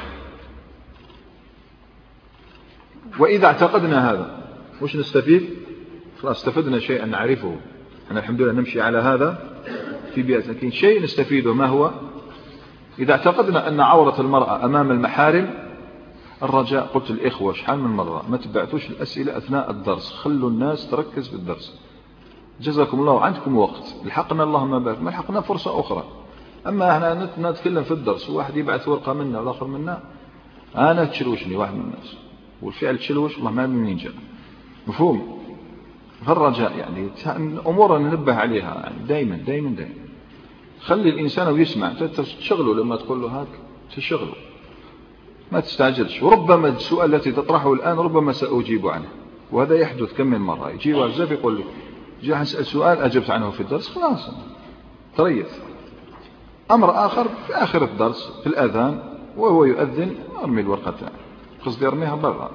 وإذا اعتقدنا هذا وش نستفيد؟ خلاص استفدنا شيئا نعرفه، أنا الحمد لله نمشي على هذا في بيئة. لكن شيء نستفيده ما هو؟ إذا اعتقدنا أن عورة المرأة أمام المحارم، الرجاء قلت الإخوة شحال من مرة ما تبعتوش الأسئلة أثناء الدرس، خلوا الناس تركز في الدرس. جزاكم الله، عندكم وقت، لحقنا اللهم بارك، ما لحقنا فرصة أخرى. أما احنا نتكلم في الدرس وواحد يبعث ورقة منا والآخر منا، أنا تشلوشني واحد من الناس، والفعل تشلوش والله ما منين جاء. مفهوم؟ فالرجاء يعني أمور ننبه عليها، يعني دايما دايما دايما خلي الإنسان ويسمع، تشغله لما تقول له هاك تشغله، ما تستعجلش. وربما السؤال التي تطرحه الآن ربما سأجيب عنه، وهذا يحدث كم من مرة. يجي وزاف يقول لي جاء أسأل سؤال أجبت عنه في الدرس، خلاص تريث. أمر آخر في آخر الدرس في الأذان وهو يؤذن أرمي الورقة تاعه، قصدي أرميها برا.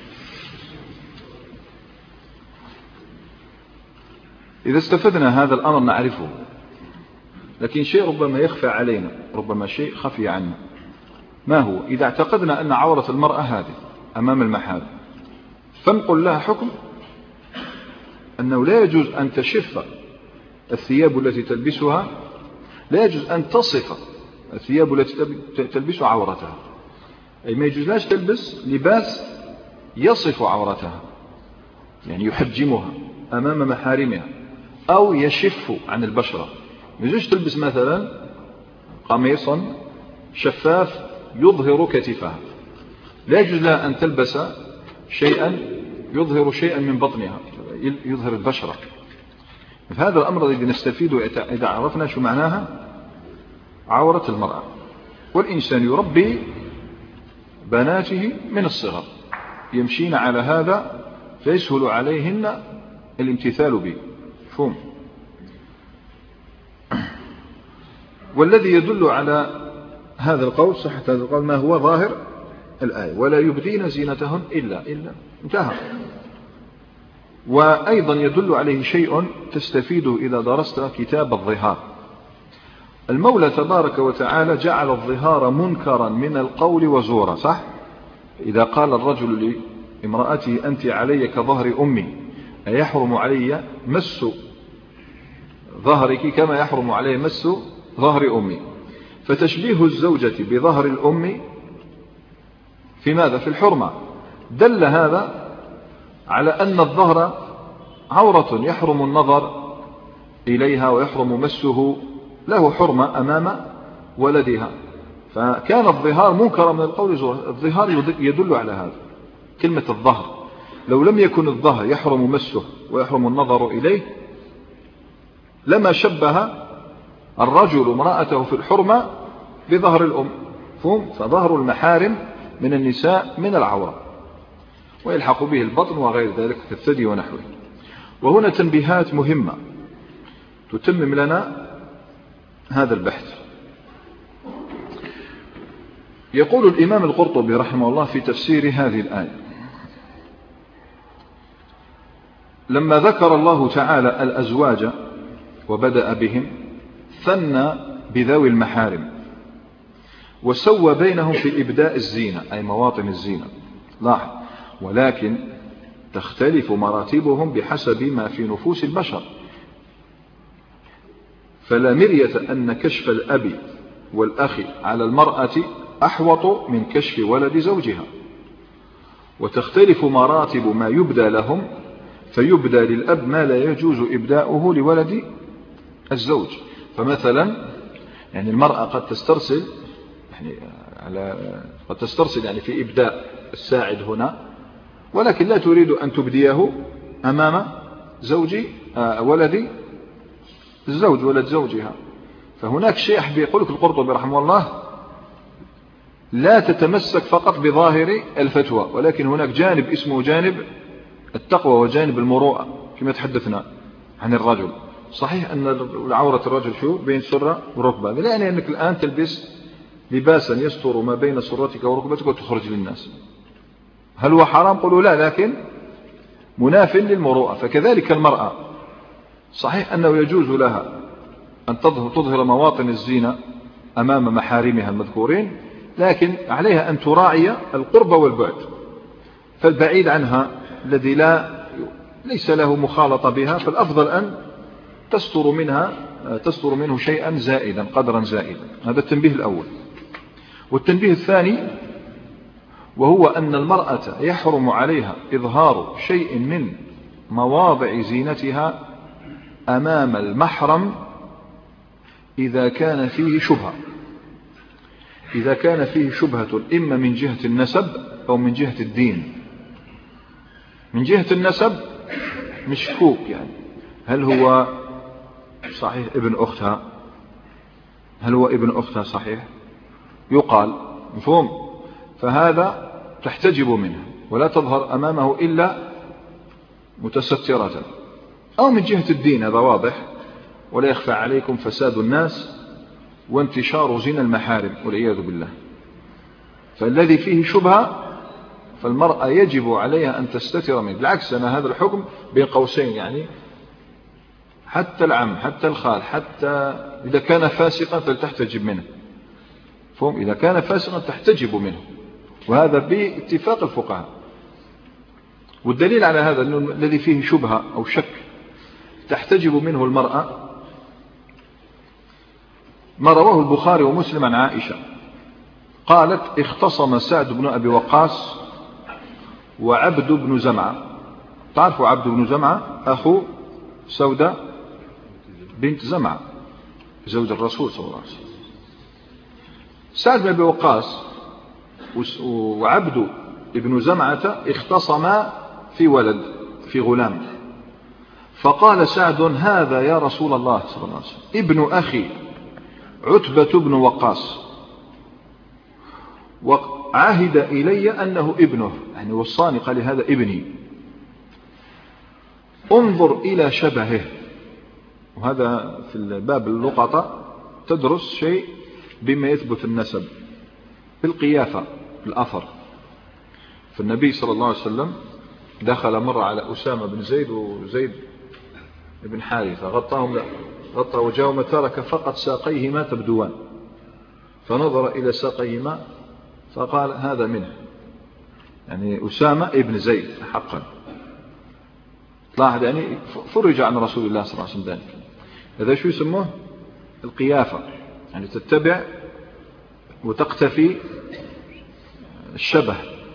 إذا استفدنا هذا الأمر نعرفه، لكن شيء ربما يخفى علينا، ربما شيء خفي عنا. ما هو؟ إذا اعتقدنا أن عورة المرأة هذه أمام المحارم، فنقول لها حكم أنه لا يجوز أن تشف الثياب التي تلبسها، لا يجوز أن تصف الثياب التي تلبس عورتها، أي ما يجوز لاش تلبس لباس يصف عورتها، يعني يحجمها أمام محارمها أو يشف عن البشرة. ما يجوز تلبس مثلا قميصا شفاف يظهر كتفها، لا يجوز لها أن تلبس شيئا يظهر شيئا من بطنها يظهر البشرة. هذا الأمر الذي نستفيده إذا عرفنا شو معناها عورة المرأة. والإنسان يربي بناته من الصغر، يمشين على هذا فيسهل عليهن الامتثال به. فهم؟ والذي يدل على هذا القول، صحة هذا القول، ما هو ظاهر الآية: ولا يبدين زينتهن إلا إلا انتهى. وأيضا يدل عليه شيء تستفيده إذا درست كتاب الظهار. المولى تبارك وتعالى جعل الظهار منكرا من القول وزورا، صح؟ إذا قال الرجل لامرأته أنت علي كظهر أمي، أيحرم علي مس ظهرك كما يحرم علي مس ظهر أمي. فتشبيه الزوجة بظهر الأم في ماذا؟ في الحرمة. دل هذا على أن الظهر عورة يحرم النظر إليها ويحرم مسه له حرمة أمام ولدها، فكان الظهار منكرا من القول زورا. الظهار يدل على هذا، كلمة الظهر. لو لم يكن الظهر يحرم مسه ويحرم النظر إليه لما شبه الرجل امرأته في الحرمة بظهر الأم، فظهر المحارم من النساء من العورة، ويلحق به البطن وغير ذلك كالثدي ونحوه. وهنا تنبيهات مهمة تتمم لنا هذا البحث. يقول الإمام القرطبي رحمه الله في تفسير هذه الآية: لما ذكر الله تعالى الأزواج وبدأ بهم ثنى بذوي المحارم وسوى بينهم في إبداء الزينة أي مواطن الزينة. لاحظ: ولكن تختلف مراتبهم بحسب ما في نفوس البشر، فلا مرية أن كشف الأب والأخ على المرأة أحوط من كشف ولد زوجها، وتختلف مراتب ما يبدى لهم، فيبدى للأب ما لا يجوز إبداؤه لولد الزوج. فمثلا يعني المرأة قد تسترسل يعني على قد تسترسل يعني في إبداء الساعد هنا، ولكن لا تريد أن تبديه أمام زوج ولد الزوج ولد زوجها. فهناك شيء يقول لك القرطبي رحمه الله: لا تتمسك فقط بظاهر الفتوى، ولكن هناك جانب اسمه جانب التقوى وجانب المروءة كما تحدثنا عن الرجل. صحيح أن العورة الرجل شو بين سرة وركبة، لا يعني أنك الآن تلبس لباسا يستر ما بين سرتك وركبتك وتخرج للناس. هل هو حرام؟ قولوا لا، لكن مناف للمروءة. فكذلك المرأة صحيح أنه يجوز لها أن تظهر مواطن الزينة أمام محارمها المذكورين، لكن عليها أن تراعي القرب والبعد. فالبعيد عنها الذي لا ليس له مخالطة بها فالأفضل أن تستر منها تستر منه شيئا زائدا قدرا زائدا. هذا التنبيه الأول. والتنبيه الثاني وهو أن المرأة يحرم عليها إظهار شيء من مواضع زينتها أمام المحرم إذا كان فيه شبهة إذا كان فيه شبهة إما من جهة النسب أو من جهة الدين. من جهة النسب مشكوك، يعني هل هو صحيح ابن أختها هل هو ابن أختها صحيح يقال مفهوم، فهذا تحتجب منه ولا تظهر أمامه إلا متسترة. أو من جهة الدين، هذا واضح ولا يخفى عليكم فساد الناس وانتشار زنا المحارم والعياذ بالله. فالذي فيه شبهة فالمرأة يجب عليها أن تستتر منه. بالعكس، أنا هذا الحكم بين قوسين، يعني حتى العم حتى الخال حتى إذا كان فاسقا فلتحتجب منه. فهم إذا كان فاسقا تحتجب منه، وهذا باتفاق الفقهاء. والدليل على هذا أنه الذي فيه شبهة أو شك تحتجب منه المرأة ما رواه البخاري ومسلم عن عائشة قالت: اختصم سعد بن أبي وقاص وعبد بن زمعة. تعرفوا عبد بن زمعة أخو سودة بنت زمعة زوج الرسول صلى الله عليه وسلم. سعد بن أبي وقاص وعبد بن زمعة اختصما في ولد في غلام، فقال سعد: هذا يا رسول الله صلى الله عليه وسلم ابن أخي عتبة بن وقاص، وعهد إلي أنه ابنه، يعني وصاني قال هذا ابني، انظر إلى شبهه. وهذا في الباب اللقطة تدرس شيء بما يثبت النسب في القيافة في الأثر. فالنبي صلى الله عليه وسلم دخل مرة على أسامة بن زيد وزيد بن حارثة، غطاهم غطى وجههما ترك فقط ساقيهما تبدوان، فنظر إلى ساقيهما فقال: هذا منه، يعني أسامة ابن زيد حقا. لاحظ يعني فرج عن رسول الله صلى الله عليه وسلم ذلك. هذا شو يسموه؟ القيافة، يعني تتبع وتقتفي الشبه.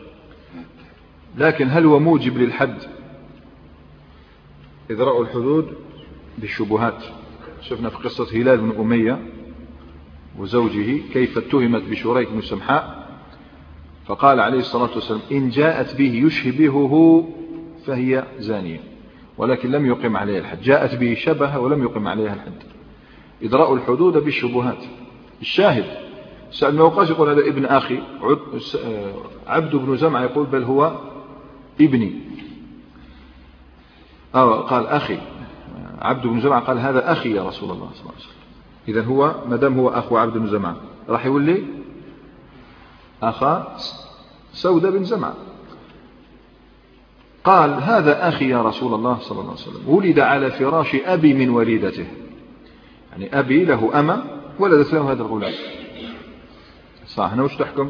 لكن هل هو موجب للحد؟ إذ رأوا الحدود بالشبهات شفنا في قصة هلال بن أمية وزوجه كيف اتهمت بشريك بن سمحاء، فقال عليه الصلاة والسلام إن جاءت به يشبهه فهي زانية، ولكن لم يقم عليها الحد. جاءت به شبه ولم يقم عليها الحد. إدراء الحدود بالشبهات. الشاهد سعد بن وقاص يقول هذا ابن أخي، عبد بن زمعة يقول بل هو ابني، آه قال أخي، عبد بن زمعة قال هذا أخي يا رسول الله صلى الله عليه وسلم. إذا هو مدام هو أخو عبد بن زمعة راح يولي أخا سودة بن زمعة. قال هذا أخي يا رسول الله صلى الله عليه وسلم، ولد على فراش أبي من وليدته، يعني أبي له أمة ولدت له هذا الغلام. صح، هنا وش تحكم؟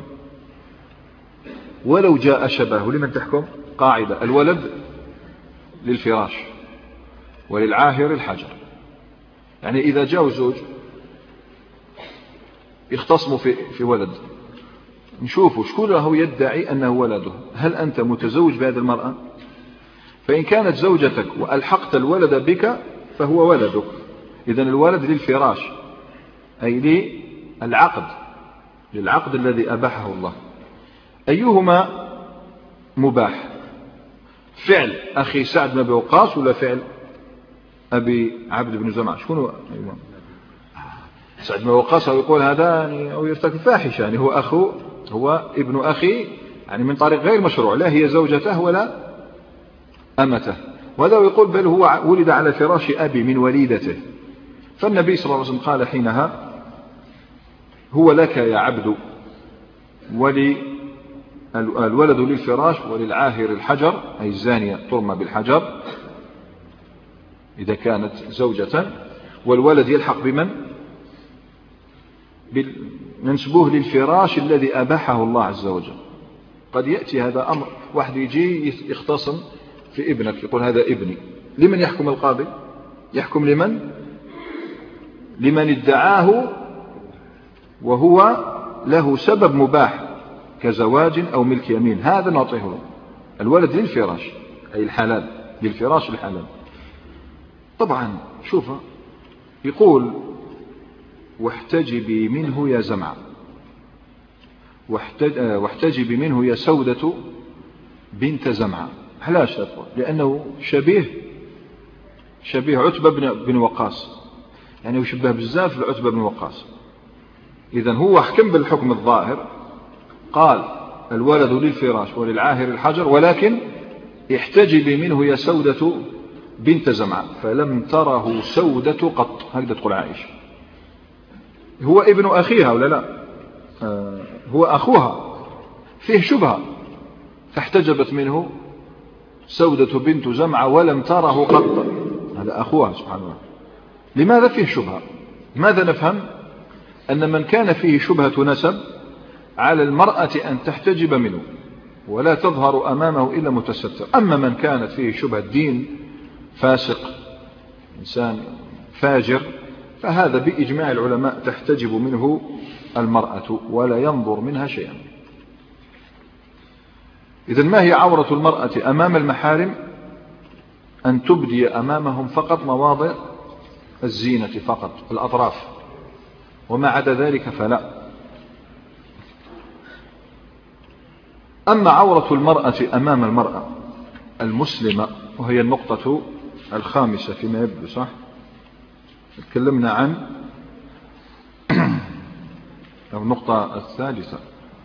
ولو جاء شبهه لمن تحكم؟ قاعدة الولد للفراش وللعاهر الحجر. يعني إذا جاء زوج يختصموا في, في ولد، نشوفوا شكون له يدعي أنه ولده، هل أنت متزوج بهذه المرأة؟ فإن كانت زوجتك وألحقت الولد بك فهو ولدك. إذن الولد للفراش أي للعقد، للعقد الذي أباحه الله. أيهما مباح؟ فعل أخي سعد بن أبي وقاص ولا فعل أبي عبد بن زمعة؟ شكون هو؟ أيوة. سعد بن وقاص يقول هذا يعني أو يرتكب فاحشة، يعني هو أخو، هو ابن أخي يعني من طريق غير مشروع، لا هي زوجته ولا أمته. وهذا يقول بل هو ولد على فراش أبي من وليدته. فالنبي صلى الله عليه وسلم قال حينها هو لك يا عبد، وللولد للفراش وللعاهر الحجر، أي الزانية ترمى بالحجر إذا كانت زوجة، والولد يلحق بمن؟ ننسبوه للفراش الذي أباحه الله عز وجل. قد يأتي هذا أمر، واحد يجي يختصم في ابنك يقول هذا ابني، لمن يحكم القاضي؟ يحكم لمن؟ لمن ادعاه وهو له سبب مباح كزواج أو ملك يمين، هذا نعطيه له. الولد للفراش أي الحلال، للفراش الحلال. طبعا شوف يقول واحتجبي منه يا زمعة، واحتجبي منه يا سودة بنت زمعة. علاش؟ لأنه شبيه شبيه عتبة بن وقاص، يعني يشبه بزاف لعتبة بن وقاص. إذن هو حكم بالحكم الظاهر، قال الولد للفراش وللعاهر الحجر، ولكن احتجبي منه يا سودة بنت زمعة، فلم تره سودة قط، هكذا تقول عائشة. هو ابن أخيها ولا لا؟ آه هو أخوها، فيه شبهة، فاحتجبت منه سودة بنت زمعة ولم تره قط، هذا أخوها سبحان الله. لماذا فيه شبهة؟ ماذا نفهم؟ أن من كان فيه شبهة نسب على المرأة أن تحتجب منه ولا تظهر أمامه إلا متستر. أما من كانت فيه شبهة دين، فاسق، إنسان فاجر، فهذا بإجماع العلماء تحتجب منه المرأة ولا ينظر منها شيئا. إذن ما هي عورة المرأة أمام المحارم؟ أن تبدي أمامهم فقط مواضع الزينة، فقط الأطراف، وما عدا ذلك فلا. أما عورة المرأة أمام المرأة المسلمة، وهي النقطة الخامسة فيما يبدو، صح؟ تكلمنا عن النقطة الثالثة،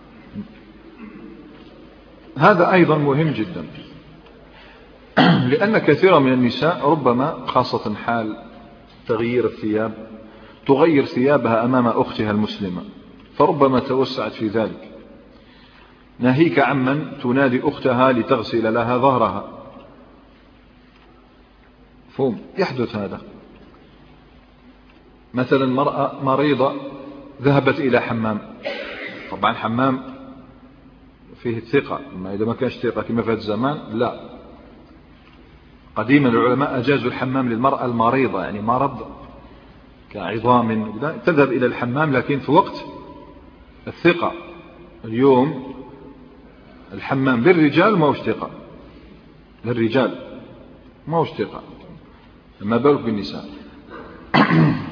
هذا أيضا مهم جدا، لأن كثيرا من النساء ربما خاصة حال تغيير الثياب تغير ثيابها أمام أختها المسلمة، فربما توسعت في ذلك، ناهيك عمن تنادي أختها لتغسل لها ظهرها. فهم يحدث هذا. مثلا مرأة مريضة ذهبت إلى حمام، طبعا حمام فيه الثقة، ما إذا ما كانش ثقة كما في هذا الزمان لا. قديما العلماء أجازوا الحمام للمرأة المريضة، يعني مرض كعظام تذهب إلى الحمام، لكن في وقت الثقة. اليوم الحمام للرجال ما هوش ثقة، للرجال ما هوش ثقة، ما بالك بالنساء.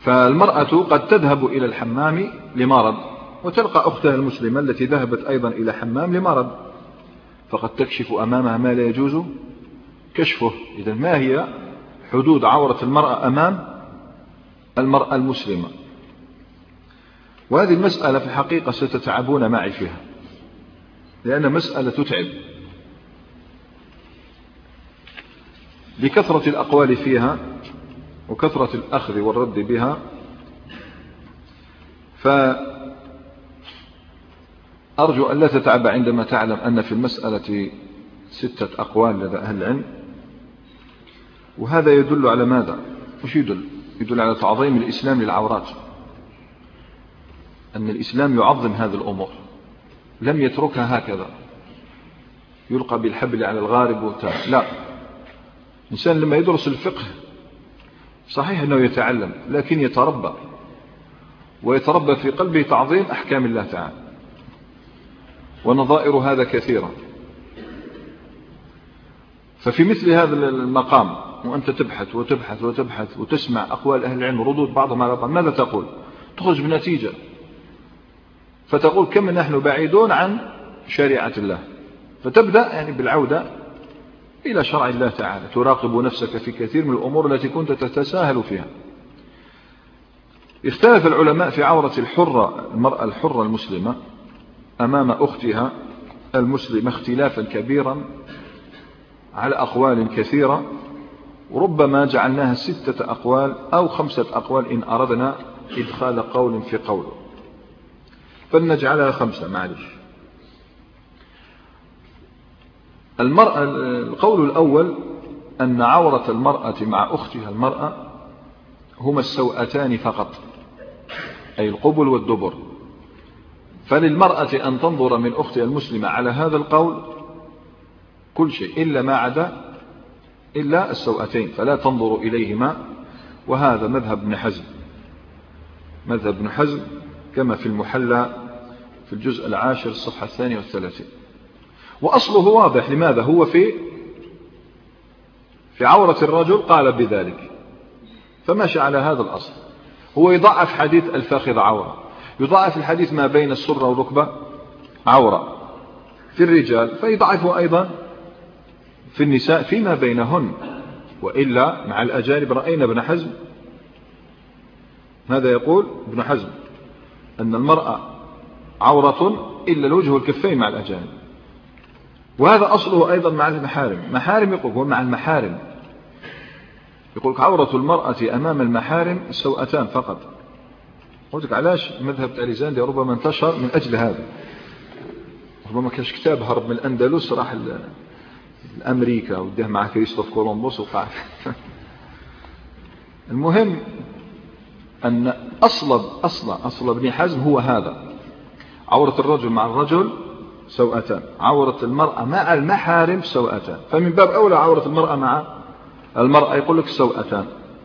فالمرأة قد تذهب إلى الحمام لمرض وتلقى أختها المسلمة التي ذهبت أيضا إلى حمام لمرض، فقد تكشف أمامها ما لا يجوز كشفه. إذن ما هي حدود عورة المرأة أمام المرأة المسلمة؟ وهذه المسألة في الحقيقة ستتعبون معي فيها، لأن مسألة تتعب لكثرة الأقوال فيها وكثرة الأخذ والرد بها. فأرجو أن لا تتعب عندما تعلم أن في المسألة ستة أقوال لدى أهل العلم. وهذا يدل على ماذا؟ وش يدل؟ يدل على تعظيم الإسلام للعورات، أن الإسلام يعظم هذه الأمور، لم يتركها هكذا يلقى بالحبل على الغارب وتاب. لا، الإنسان لما يدرس الفقه صحيح أنه يتعلم، لكن يتربى، ويتربى في قلبه تعظيم أحكام الله تعالى. ونظائر هذا كثيرة. ففي مثل هذا المقام وأنت تبحث وتبحث وتبحث وتسمع أقوال أهل العلم وردود بعضهم على بعض، ماذا تقول؟ تخرج بنتيجة، فتقول كم نحن بعيدون عن شريعة الله. فتبدأ يعني بالعودة إلى شرع الله تعالى، تراقب نفسك في كثير من الأمور التي كنت تتساهل فيها. اختلف العلماء في عورة الحرة، المرأة الحرة المسلمة أمام أختها المسلمة اختلافا كبيرا على أقوال كثيرة، وربما جعلناها ستة أقوال أو خمسة أقوال إن أردنا إدخال قول في قول، فلنجعلها خمسة معلش. المرأة القول الأول أن عورة المرأة مع أختها المرأة هما السوأتان فقط، أي القبل والدبر. فللمرأة أن تنظر من أختها المسلمة على هذا القول كل شيء إلا ما عدا إلا السوأتين، فلا تنظر إليهما. وهذا مذهب ابن حزم، مذهب ابن حزم كما في المحلى في الجزء العاشر الصفحة الثانية والثلاثين. وأصله واضح، لماذا؟ هو في في عورة الرجل قال بذلك، فماشي على هذا الأصل. هو يضعف حديث الفاخذ عورة، يضعف الحديث ما بين السرة والركبة عورة في الرجال، فيضعفه أيضا في النساء فيما بينهن. وإلا مع الأجانب رأينا ابن حزم ماذا يقول؟ ابن حزم أن المرأة عورة إلا الوجه والكفين مع الأجانب. وهذا أصله أيضا مع المحارم. محارم يقول هو مع المحارم، يقول عورة المرأة أمام المحارم السوأتان فقط. قلت لك علاش مذهب تاليزاندي ربما انتشر من أجل هذا. ربما كاش كتاب هرب من الأندلس راح الأمريكا وده مع كريستوف كولومبوس وقع. المهم أن أصل أصل أصل ابن حزم هو هذا، عورة الرجل مع الرجل سوأتان، عورة المرأة مع المحارم سوأتان. فمن باب أولى عورة المرأة مع المرأة يقول لك سوأتان.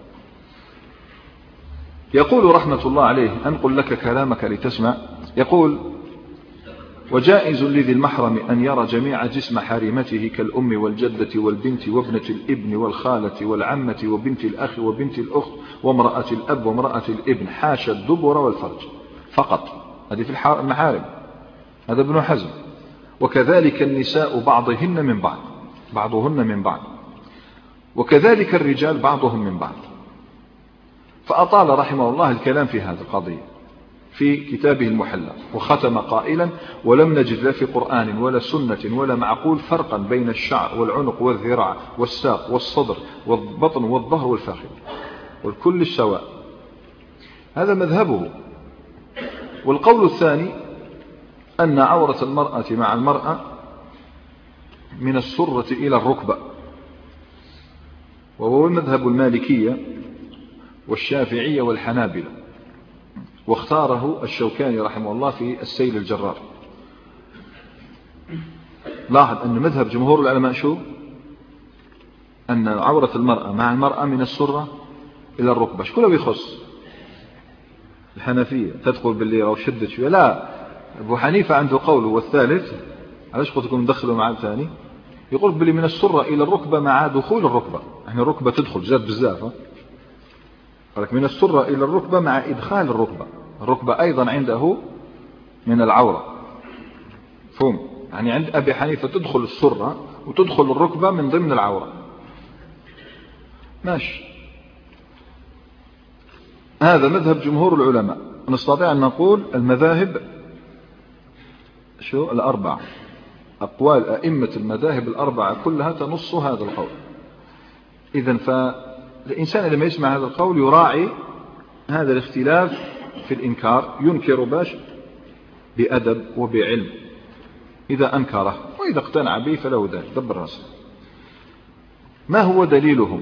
يقول رحمة الله عليه، أنقل لك كلامك لتسمع. يقول: وجائز لذي المحرم أن يرى جميع جسم حارمته كالأم والجدة والبنت وابنة الابن والخالة والعمة وبنت الأخ وبنت الأخت وامرأة الأب وامرأة الابن، حاشا الدبر والفرج فقط. هذه في المحارم، هذا ابن حزم. وكذلك النساء بعضهن من بعض، بعضهن من بعض، وكذلك الرجال بعضهم من بعض. فأطال رحمه الله الكلام في هذه القضية في كتابه المحلى، وختم قائلا: ولم نجد لا في قرآن ولا سنة ولا معقول فرقا بين الشعر والعنق والذراع والساق والصدر والبطن والظهر والفخذ، والكل السواء. هذا مذهبه. والقول الثاني أن عورة المرأة مع المرأة من السرة إلى الركبة، وهو مذهب المالكية والشافعية والحنابلة، واختاره الشوكاني رحمه الله في السيل الجرار. لاحظ أن مذهب جمهور العلماء شو؟ أن عورة المرأة مع المرأة من السرة إلى الركبة. شكله بيخص الحنفية تدخل باللي أو شدت شوية؟ لا، أبو حنيفة عنده قوله والثالث، علاش قلت لكم ندخله مع الثاني؟ يقول باللي من السرة إلى الركبة مع دخول الركبة، يعني الركبة تدخل زاد بزاف. قال لك من السرة إلى الركبة مع إدخال الركبة. الركبة أيضا عنده من العورة. فهم؟ يعني عند أبي حنيفة تدخل السرة وتدخل الركبة من ضمن العورة. ماشي. هذا مذهب جمهور العلماء. نستطيع أن نقول المذاهب شو الأربعة، أقوال أئمة المذاهب الأربعة كلها تنص هذا القول. إذن فالإنسان لما يسمع هذا القول يراعي هذا الاختلاف في الإنكار، ينكر باش بأدب وبعلم إذا أنكره، وإذا اقتنع به فله ذلك دبر راسه. ما هو دليلهم؟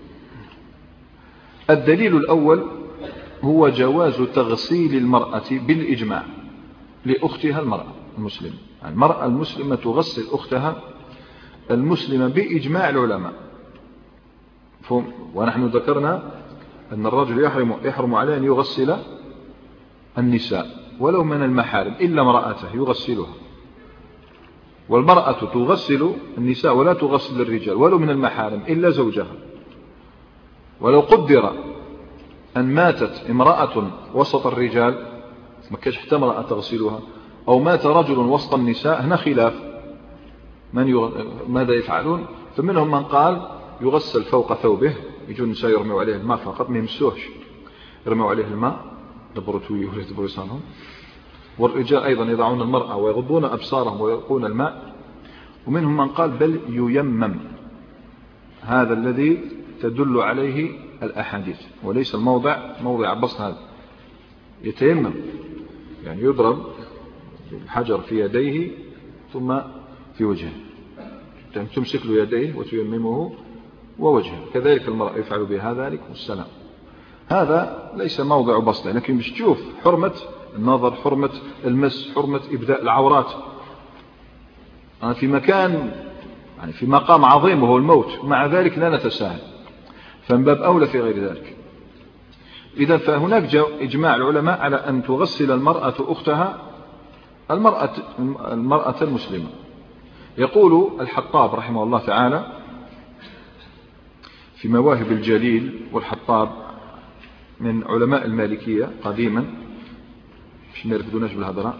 الدليل الأول هو جواز تغسيل المرأة بالإجماع لأختها المرأة المسلمة. المرأة المسلمة تغسل أختها المسلمة بإجماع العلماء. ونحن ذكرنا أن الرجل يحرم, يحرم عليه أن يغسل النساء ولو من المحارم إلا امرأته يغسلها، والمرأة تغسل النساء ولا تغسل الرجال ولو من المحارم إلا زوجها. ولو قدر أن ماتت امرأة وسط الرجال ما كانش حتى امرأة تغسلها، أو مات رجل وسط النساء، هنا خلاف من يغ... ماذا يفعلون. فمنهم من قال يغسل فوق ثوبه، يجون النساء يرموا عليه الماء فقط ما يمسوهش، يرموا عليه الماء دبروا تويه ولا دبروا لسانهم. والرجال أيضا يضعون المرأة ويغضون أبصارهم ويلقون الماء. ومنهم من قال بل ييمم، هذا الذي تدل عليه الأحاديث وليس الموضع موضع بسط. هذا يتيمم يعني يضرب الحجر في يديه ثم في وجهه، تمسك له يديه وتيممه ووجهه. كذلك المرأة يفعل بها ذلك والسلام. هذا ليس موضع بسط، لكن مش تشوف حرمة النظر، حرمة المس، حرمة إبداء العورات. أنا في مكان يعني في مقام عظيم وهو الموت، مع ذلك لا نتساهل، فمن باب أولى في غير ذلك. إذا فهناك إجماع العلماء على أن تغسل المرأة أختها المرأة, المرأة المسلمة. يقول الحطاب رحمه الله تعالى في مواهب الجليل، والحطاب من علماء المالكية قديما، مش نرفدوناش بالهضراء.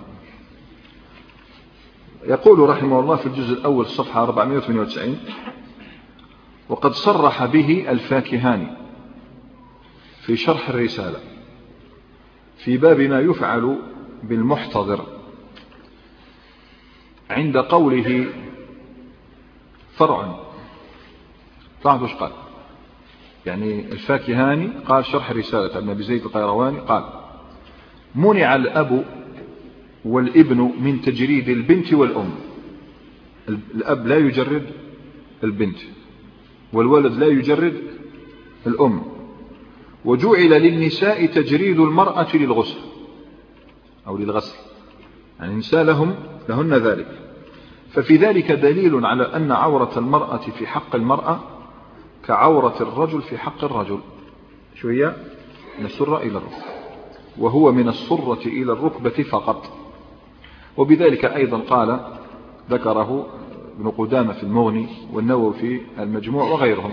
يقول رحمه الله في الجزء الأول الصفحة أربعمائة وثمانية وتسعين: وقد صرح به الفاكهاني في شرح الرسالة في باب ما يفعل بالمحتضر عند قوله فرع. لاحظوا ايش قال. يعني الفاكهاني قال شرح رسالة ابن أبي زيد القيرواني قال: منع الأب والابن من تجريد البنت والأم. الأب لا يجرد البنت والولد لا يجرد الأم، وجعل للنساء تجريد المرأة للغسل أو للغسل، يعني النساء لهم لهن ذلك. ففي ذلك دليل على أن عورة المرأة في حق المرأة كعورة الرجل في حق الرجل. شو هي؟ من السرة إلى الركبة، وهو من السرة إلى الركبة فقط. وبذلك أيضا قال ذكره ابن قدامة في المغني والنووي في المجموع وغيرهم.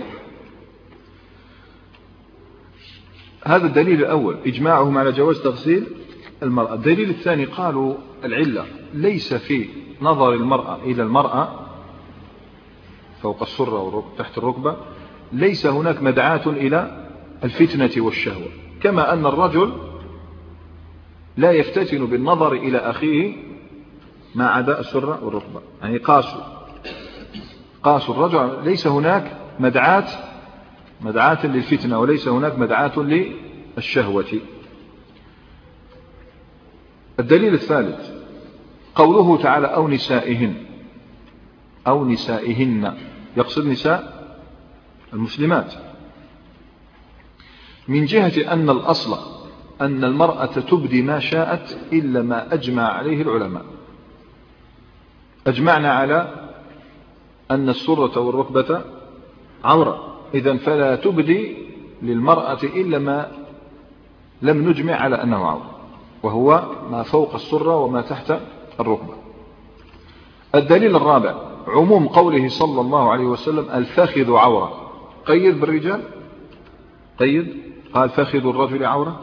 هذا الدليل الأول إجماعهم على جواز تغسيل المرأة. الدليل الثاني قالوا العلة ليس في نظر المرأة إلى المرأة فوق السرة وتحت الركبة، ليس هناك مدعاة إلى الفتنة والشهوة، كما أن الرجل لا يفتتن بالنظر إلى أخيه ما عدا السرة والركبة. يعني قاسوا قاسوا الرجل، ليس هناك مدعاة مدعاة للفتنة وليس هناك مدعاة للشهوة. الدليل الثالث قوله تعالى أو نسائهن أو نسائهن، يقصد نساء المسلمات، من جهة أن الأصل أن المرأة تبدي ما شاءت إلا ما أجمع عليه العلماء. أجمعنا على أن السرة والركبة عورة، إذن فلا تبدي للمرأة إلا ما لم نجمع على أنه عورة، وهو ما فوق السرة وما تحت الركبة. الدليل الرابع عموم قوله صلى الله عليه وسلم الفخذ عورة. قيد بالرجال قيد قال فخذ الرجل عورة،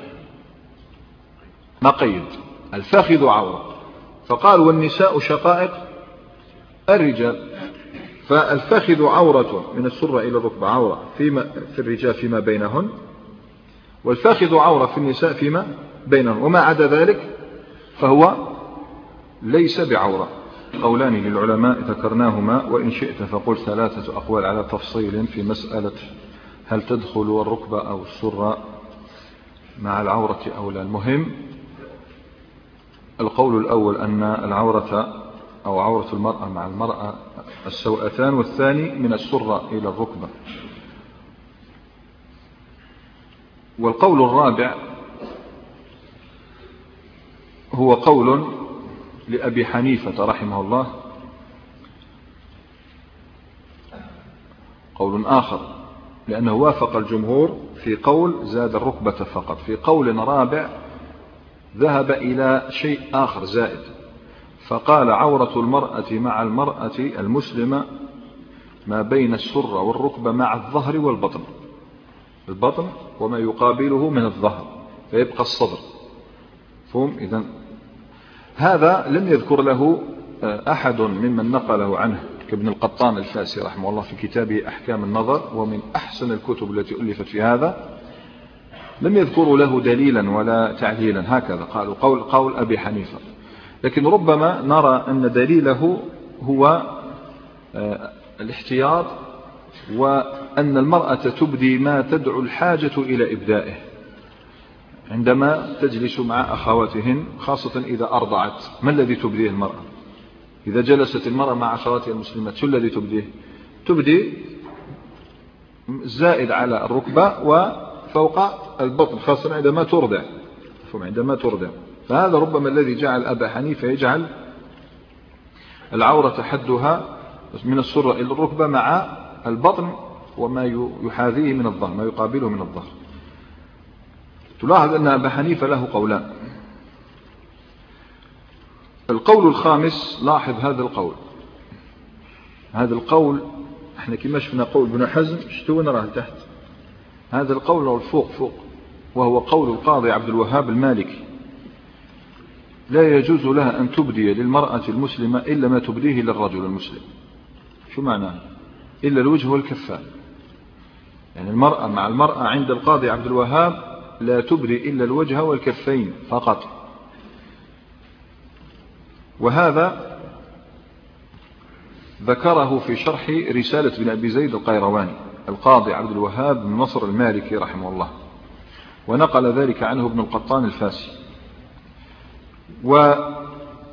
ما قيد، الفخذ عورة، فقال والنساء شقائق الرجال، فالفخذ عورة من السرة إلى الركبة عورة فيما في الرجال فيما بينهن، والفخذ عورة في النساء فيما بينهن، وما عدا ذلك فهو ليس بعورة. قولان للعلماء ذكرناهما، وإن شئت فقل ثلاثة أقوال على تفصيل في مسألة هل تدخل الركبة أو السرة مع العورة أو لا. المهم القول الأول أن العورة أو عورة المرأة مع المرأة السوأتان، والثاني من السرة إلى الركبة. والقول الرابع هو قول لأبي حنيفة رحمه الله، قول آخر لأنه وافق الجمهور في قول زاد الركبة فقط. في قول رابع ذهب إلى شيء آخر زائد، فقال عورة المرأة مع المرأة المسلمة ما بين السرة والركبة مع الظهر والبطن، البطن وما يقابله من الظهر، فيبقى الصدر. فهم؟ إذن هذا لم يذكر له أحد ممن نقله عنه كابن القطان الفاسي رحمه الله في كتابه أحكام النظر، ومن أحسن الكتب التي ألفت في هذا، لم يذكروا له دليلا ولا تعليلا، هكذا قالوا قول, قول أبي حنيفة. لكن ربما نرى أن دليله هو الاحتياط، وأن المرأة تبدي ما تدعو الحاجة إلى إبدائه عندما تجلس مع أخواتهن، خاصة إذا أرضعت. ما الذي تبديه المرأة؟ إذا جلست المرأة مع أخواتها المسلمات شو الذي تبديه؟ تبدي زائد على الركبة وفوق البطن، خاصة عندما ترضع، عندما ترضع. فهذا ربما الذي جعل أبا حنيفة يجعل العورة حدها من السرة إلى الركبة مع البطن وما يحاذيه من الظهر، ما يقابله من الظهر. تلاحظ أن أبا حنيفة له قولان. القول الخامس، لاحظ هذا القول، هذا القول احنا كما شفنا قول ابن حزم شتو نراه تحت، هذا القول هو الفوق فوق، وهو قول القاضي عبد الوهاب المالكي: لا يجوز لها أن تبدي للمرأة المسلمة إلا ما تبديه للرجل المسلم. شو معناه؟ إلا الوجه والكفان. يعني المرأة مع المرأة عند القاضي عبد الوهاب لا تبدي إلا الوجه والكفين فقط. وهذا ذكره في شرح رسالة بن أبي زيد القيرواني القاضي عبد الوهاب بن نصر المالكي رحمه الله، ونقل ذلك عنه ابن القطان الفاسي. ولم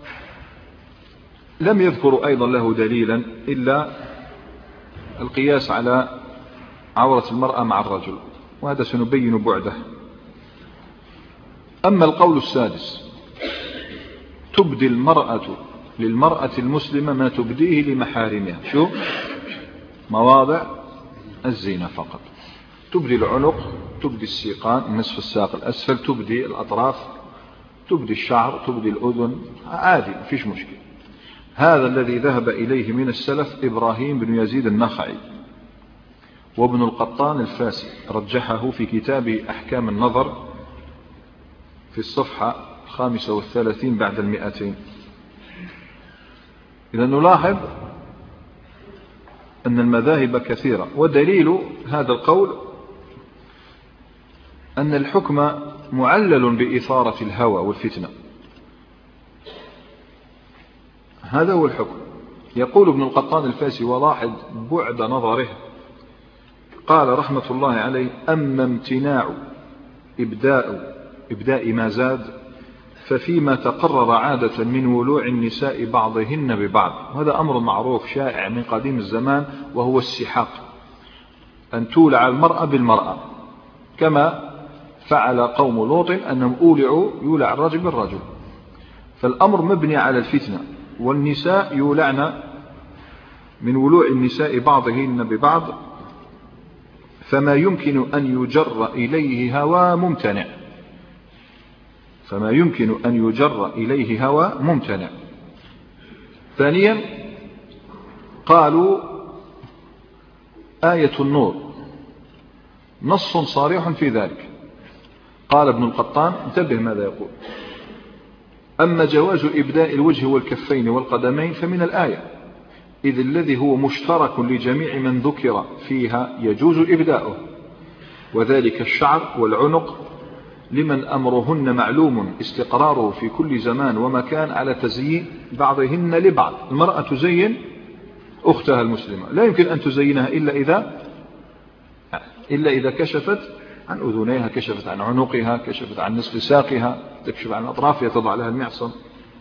يذكر أيضا له دليلا إلا القياس على عورة المرأة مع الرجل، وهذا سنبين بعده. أما القول السادس: تبدي المرأة للمرأة المسلمة ما تبديه لمحارمها، شو؟ مواضع الزينة فقط. تبدي العنق، تبدي السيقان، نصف الساق الأسفل، تبدي الأطراف، تبدي الشعر، تبدي الأذن، عادي ما فيش مشكلة. هذا الذي ذهب إليه من السلف إبراهيم بن يزيد النخعي، وابن القطان الفاسي رجحه في كتابه أحكام النظر في الصفحة الخامسة والثلاثين بعد المئتين. إذا نلاحظ أن المذاهب كثيرة، ودليل هذا القول أن الحكم معلل بإثارة الهوى والفتنة. هذا هو الحكم. يقول ابن القطان الفاسي، ولاحظ بعد نظره، قال رحمة الله عليه: أما امتناع إبداء, إبداء ما زاد ففيما تقرر عادة من ولوع النساء بعضهن ببعض، وهذا أمر معروف شائع من قديم الزمان، وهو السحاق، أن تولع المرأة بالمرأة، كما فعل قوم لوط أنهم أولعوا يولع الرجل بالرجل. فالأمر مبني على الفتنة، والنساء يولعن من ولوع النساء بعضهن ببعض، فما يمكن أن يجر إليه هوى ممتنع، فما يمكن أن يجر إليه هوى ممتنع. ثانيا قالوا: آية النور نص صريح في ذلك. قال ابن القطان، انتبه ماذا يقول: أما جواز إبداء الوجه والكفين والقدمين فمن الآية، إذ الذي هو مشترك لجميع من ذكر فيها يجوز إبداؤه، وذلك الشعر والعنق لمن أمرهن معلوم استقراره في كل زمان ومكان على تزيين بعضهن لبعض. المرأة تزين أختها المسلمة، لا يمكن أن تزينها إلا إذا إلا إذا كشفت عن أذنيها، كشفت عن عنقها، كشفت عن نصف ساقها، تكشف عن أطرافها، تضع لها المعصم.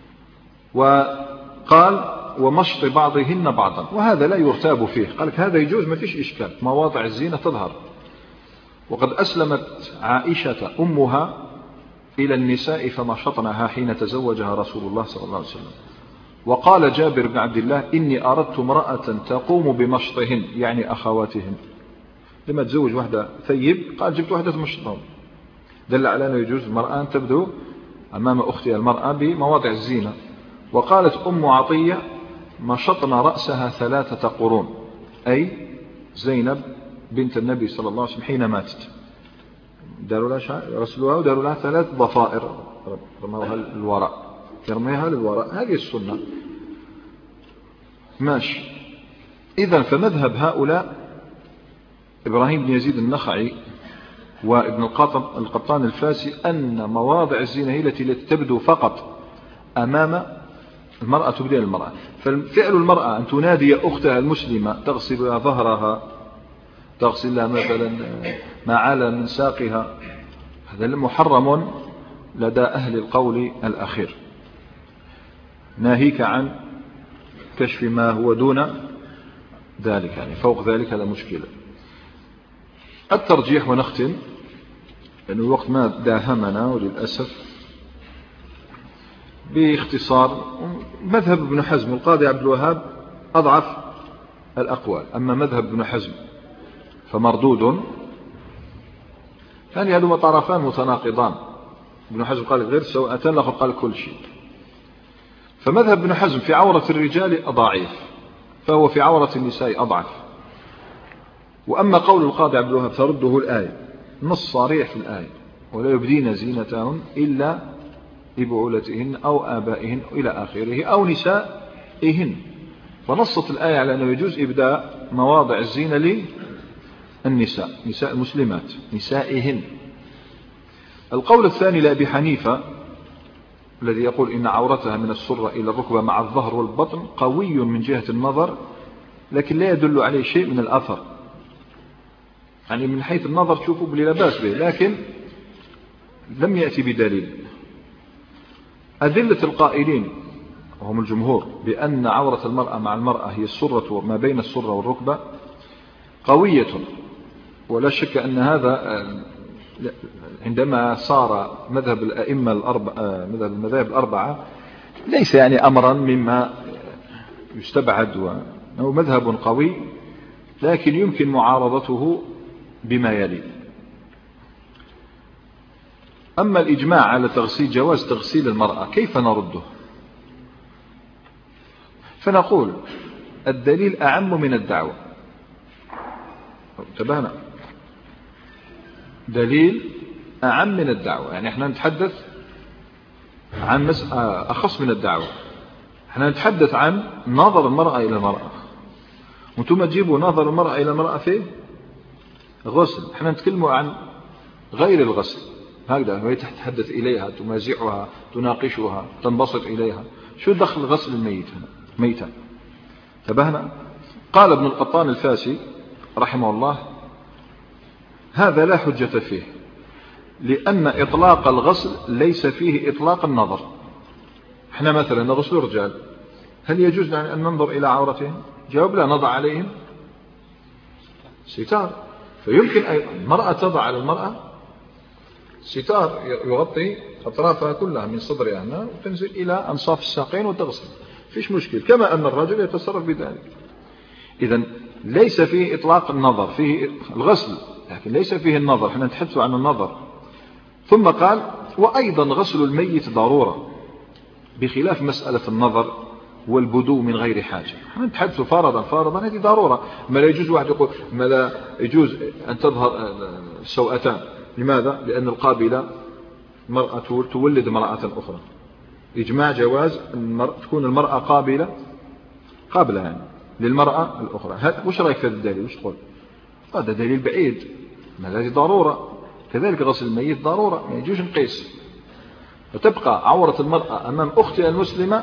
وقال: ومشط بعضهن بعضا، وهذا لا يرتاب فيه. قال لك هذا يجوز، ما فيش إشكال، مواضع الزينة تظهر. وقد أسلمت عائشة أمها إلى النساء فمشطنها حين تزوجها رسول الله صلى الله عليه وسلم. وقال جابر بن عبد الله: إني أردت امرأة تقوم بمشطهن، يعني أخواتهن. لما تزوج واحدة ثيب قال جبت واحدة تمشطهم، دل على أنه يجوز المرأة أن تبدو أمام أختها المرأة بمواضع الزينة. وقالت أم عطية: مشطنا رأسها ثلاثة قرون، أي زينب بنت النبي صلى الله عليه وسلم حين ماتت، داروا لها رسلوها وداروا لها ثلاث ضفائر رموها للوراء، يرميها للوراء، هذه السنة. ماشي. إذن فمذهب هؤلاء إبراهيم بن يزيد النخعي وابن القطان الفاسي أن مواضع الزينة هي التي تبدو فقط أمام المرأة، تبدين المرأة. ففعل المرأة أن تنادي أختها المسلمة، تغسل لها ظهرها، تغسل لها مثلا ما علا من ساقها، هذا محرم لدى أهل القول الأخير، ناهيك عن كشف ما هو دون ذلك، يعني فوق ذلك هذا مشكلة. الترجيح، ونختم لأن الوقت ما داهمنا وللأسف، باختصار: مذهب ابن حزم والقاضي عبد الوهاب أضعف الأقوال. أما مذهب ابن حزم فمردود، يعني هذوما طرفان متناقضان. ابن حزم قال غير سواءتان، الآخر قال كل شيء. فمذهب ابن حزم في عورة الرجال ضعيف، فهو في عورة النساء أضعف. وأما قول القاضي عبد الوهاب ترده الآية، نص صريح في الآية: ولا يبدين زينتهن إلا لبعولتهن أو آبائهن إلى آخره أو نسائهن. فنصت الآية على أنه يجوز إبداء مواضع الزينة للنساء، نساء المسلمات، نسائهن. القول الثاني لأبي حنيفة الذي يقول إن عورتها من السرة إلى الركبة مع الظهر والبطن قوي من جهة النظر، لكن لا يدل عليه شيء من الأثر، يعني من حيث النظر تشوفوا بلي لا بأس به، لكن لم يأتي بدليل. أدلة القائلين وهم الجمهور بأن عورة المرأة مع المرأة هي السرة ما بين السرة والركبة قوية، ولا شك أن هذا عندما صار مذهب الأئمة الأربعة، مذهب المذاهب الأربعة، ليس يعني أمرا مما يستبعد، وهو مذهب قوي، لكن يمكن معارضته بما يلي. أما الإجماع على تغسيل جواز تغسيل المرأة كيف نرده؟ فنقول الدليل أعم من الدعوة. انتبهنا، دليل أعم من الدعوة، يعني احنا نتحدث عن مسألة أخص من الدعوة. احنا نتحدث عن نظر المرأة إلى المرأة، وانتم تجيبوا نظر المرأة إلى المرأة في غسل. احنا نتكلموا عن غير الغسل، هكذا هي تتحدث إليها، تمازحها، تناقشها، تنبسط إليها. شو دخل غسل الميت هنا ميتا؟ انتبهنا. قال ابن القطان الفاسي رحمه الله: هذا لا حجة فيه، لأن إطلاق الغسل ليس فيه إطلاق النظر. احنا مثلا نغسل الرجال، هل يجوز أن ننظر إلى عورتهم؟ جواب: لا، نضع عليهم ستار. فيمكن المرأة تضع على المرأة ستار يغطي أطرافها كلها من صدرها هنا وتنزل إلى أنصاف الساقين وتغسل، فيش مشكل، كما أن الرجل يتصرف بذلك. إذن ليس فيه إطلاق النظر، فيه الغسل لكن ليس فيه النظر، احنا نتحدث عن النظر. ثم قال: وأيضا غسل الميت ضرورة، بخلاف مسألة النظر والبدو من غير حاجة. نتحدث فرضا فرضا هذه ضرورة. ما لا يجوز واحد يقول ما لا يجوز أن تظهر سوءتان. لماذا؟ لأن القابلة مرأة تولد مرأة أخرى. إجماع جواز المرأة تكون المرأة قابلة قابلة يعني للمرأة الأخرى. وش رأيك في هذا الدليل؟ وش تقول؟ هذا دليل بعيد. ما هذه ضرورة. كذلك غسل الميت ضرورة، ما يجوز نقيس. وتبقى عورة المرأة أمام أختها المسلمة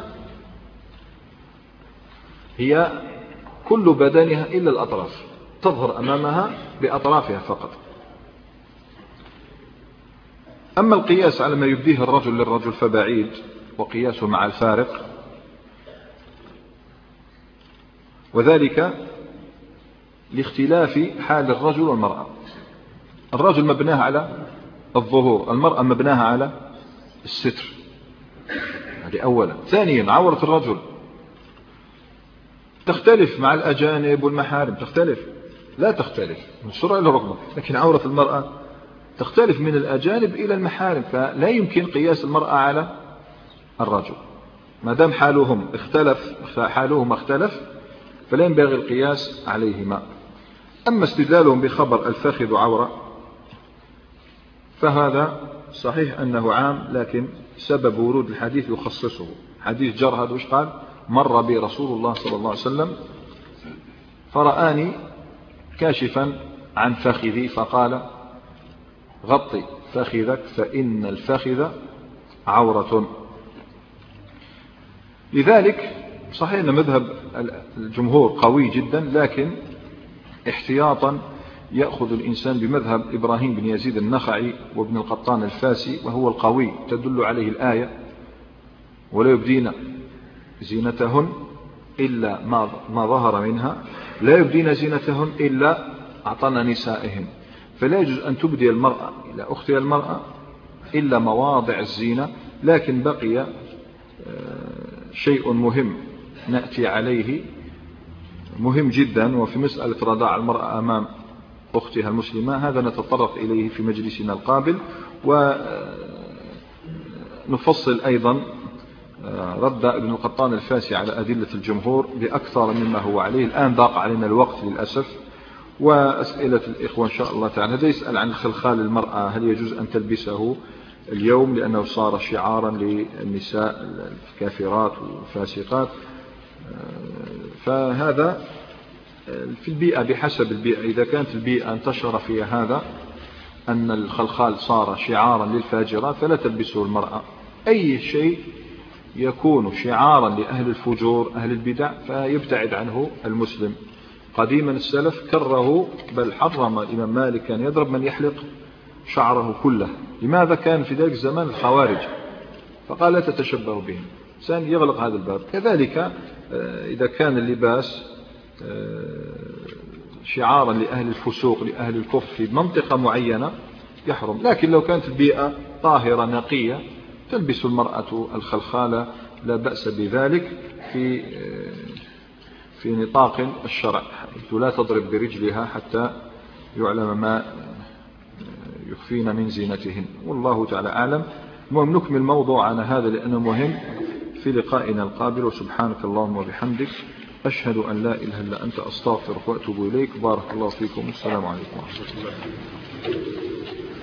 هي كل بدنها إلا الأطراف، تظهر أمامها بأطرافها فقط. أما القياس على ما يبديه الرجل للرجل فبعيد، وقياسه مع الفارق، وذلك لاختلاف حال الرجل والمرأة. الرجل مبناه على الظهور، المرأة مبناها على الستر. هذه أولا. ثانيا عورة الرجل تختلف مع الأجانب والمحارم، تختلف لا تختلف من السرعة إلى الركبة، لكن عورة المرأة تختلف من الأجانب إلى المحارم، فلا يمكن قياس المرأة على الرجل ما دام حالهم اختلف، حالهم اختلف فلا ينبغي القياس عليهما. أما استدلالهم بخبر الفخذ عورة فهذا صحيح أنه عام، لكن سبب ورود الحديث يخصصه. حديث جرهد وش قال؟ مر بي رسول الله صلى الله عليه وسلم فرآني كاشفا عن فخذي فقال غطي فخذك فإن الفخذ عورة. لذلك صحيح أن مذهب الجمهور قوي جدا، لكن احتياطا يأخذ الإنسان بمذهب إبراهيم بن يزيد النخعي وابن القطان الفاسي، وهو القوي تدل عليه الآية ولا يبدين زينتهن إلا ما ظهر منها، لا يبدين زينتهن إلا أعطانا نسائهن. فلا يجوز أن تبدي المرأة إلى أختها المرأة إلا مواضع الزينة. لكن بقي شيء مهم نأتي عليه مهم جدا، وفي مسألة رضاع المرأة أمام أختها المسلمة، هذا نتطرق إليه في مجلسنا القابل، ونفصل أيضا رد ابن القطان الفاسي على أدلة الجمهور بأكثر مما هو عليه. الآن ضاق علينا الوقت للأسف. وأسئلة الإخوة إن شاء الله تعالى. هذا يسأل عن خلخال المرأة، هل يجوز أن تلبسه اليوم لأنه صار شعارا للنساء الكافرات والفاسقات؟ فهذا في البيئة بحسب البيئة. إذا كانت البيئة انتشر فيها هذا أن الخلخال صار شعارا للفاجرات فلا تلبسه المرأة. أي شيء يكون شعارا لأهل الفجور أهل البدع فيبتعد عنه المسلم. قديما السلف كره بل حرم الإمام مالك كان يضرب من يحلق شعره كله. لماذا؟ كان في ذلك الزمان الخوارج، فقال لا تتشبهوا بهم. إنسان يغلق هذا الباب. كذلك إذا كان اللباس شعارا لأهل الفسوق لأهل الكفر في منطقة معينة يحرم. لكن لو كانت البيئة طاهرة نقية تلبس المرأة الخلخال لا بأس بذلك في في نطاق الشرع، لا تضرب برجلها حتى يعلم ما يخفين من زينتهن. والله تعالى أعلم. المهم نكمل موضوعنا هذا لأنه مهم في لقائنا القابل. وسبحانك اللهم وبحمدك أشهد أن لا إله إلا أنت أستغفرك وأتوب إليك. بارك الله فيكم. السلام عليكم ورحمة الله.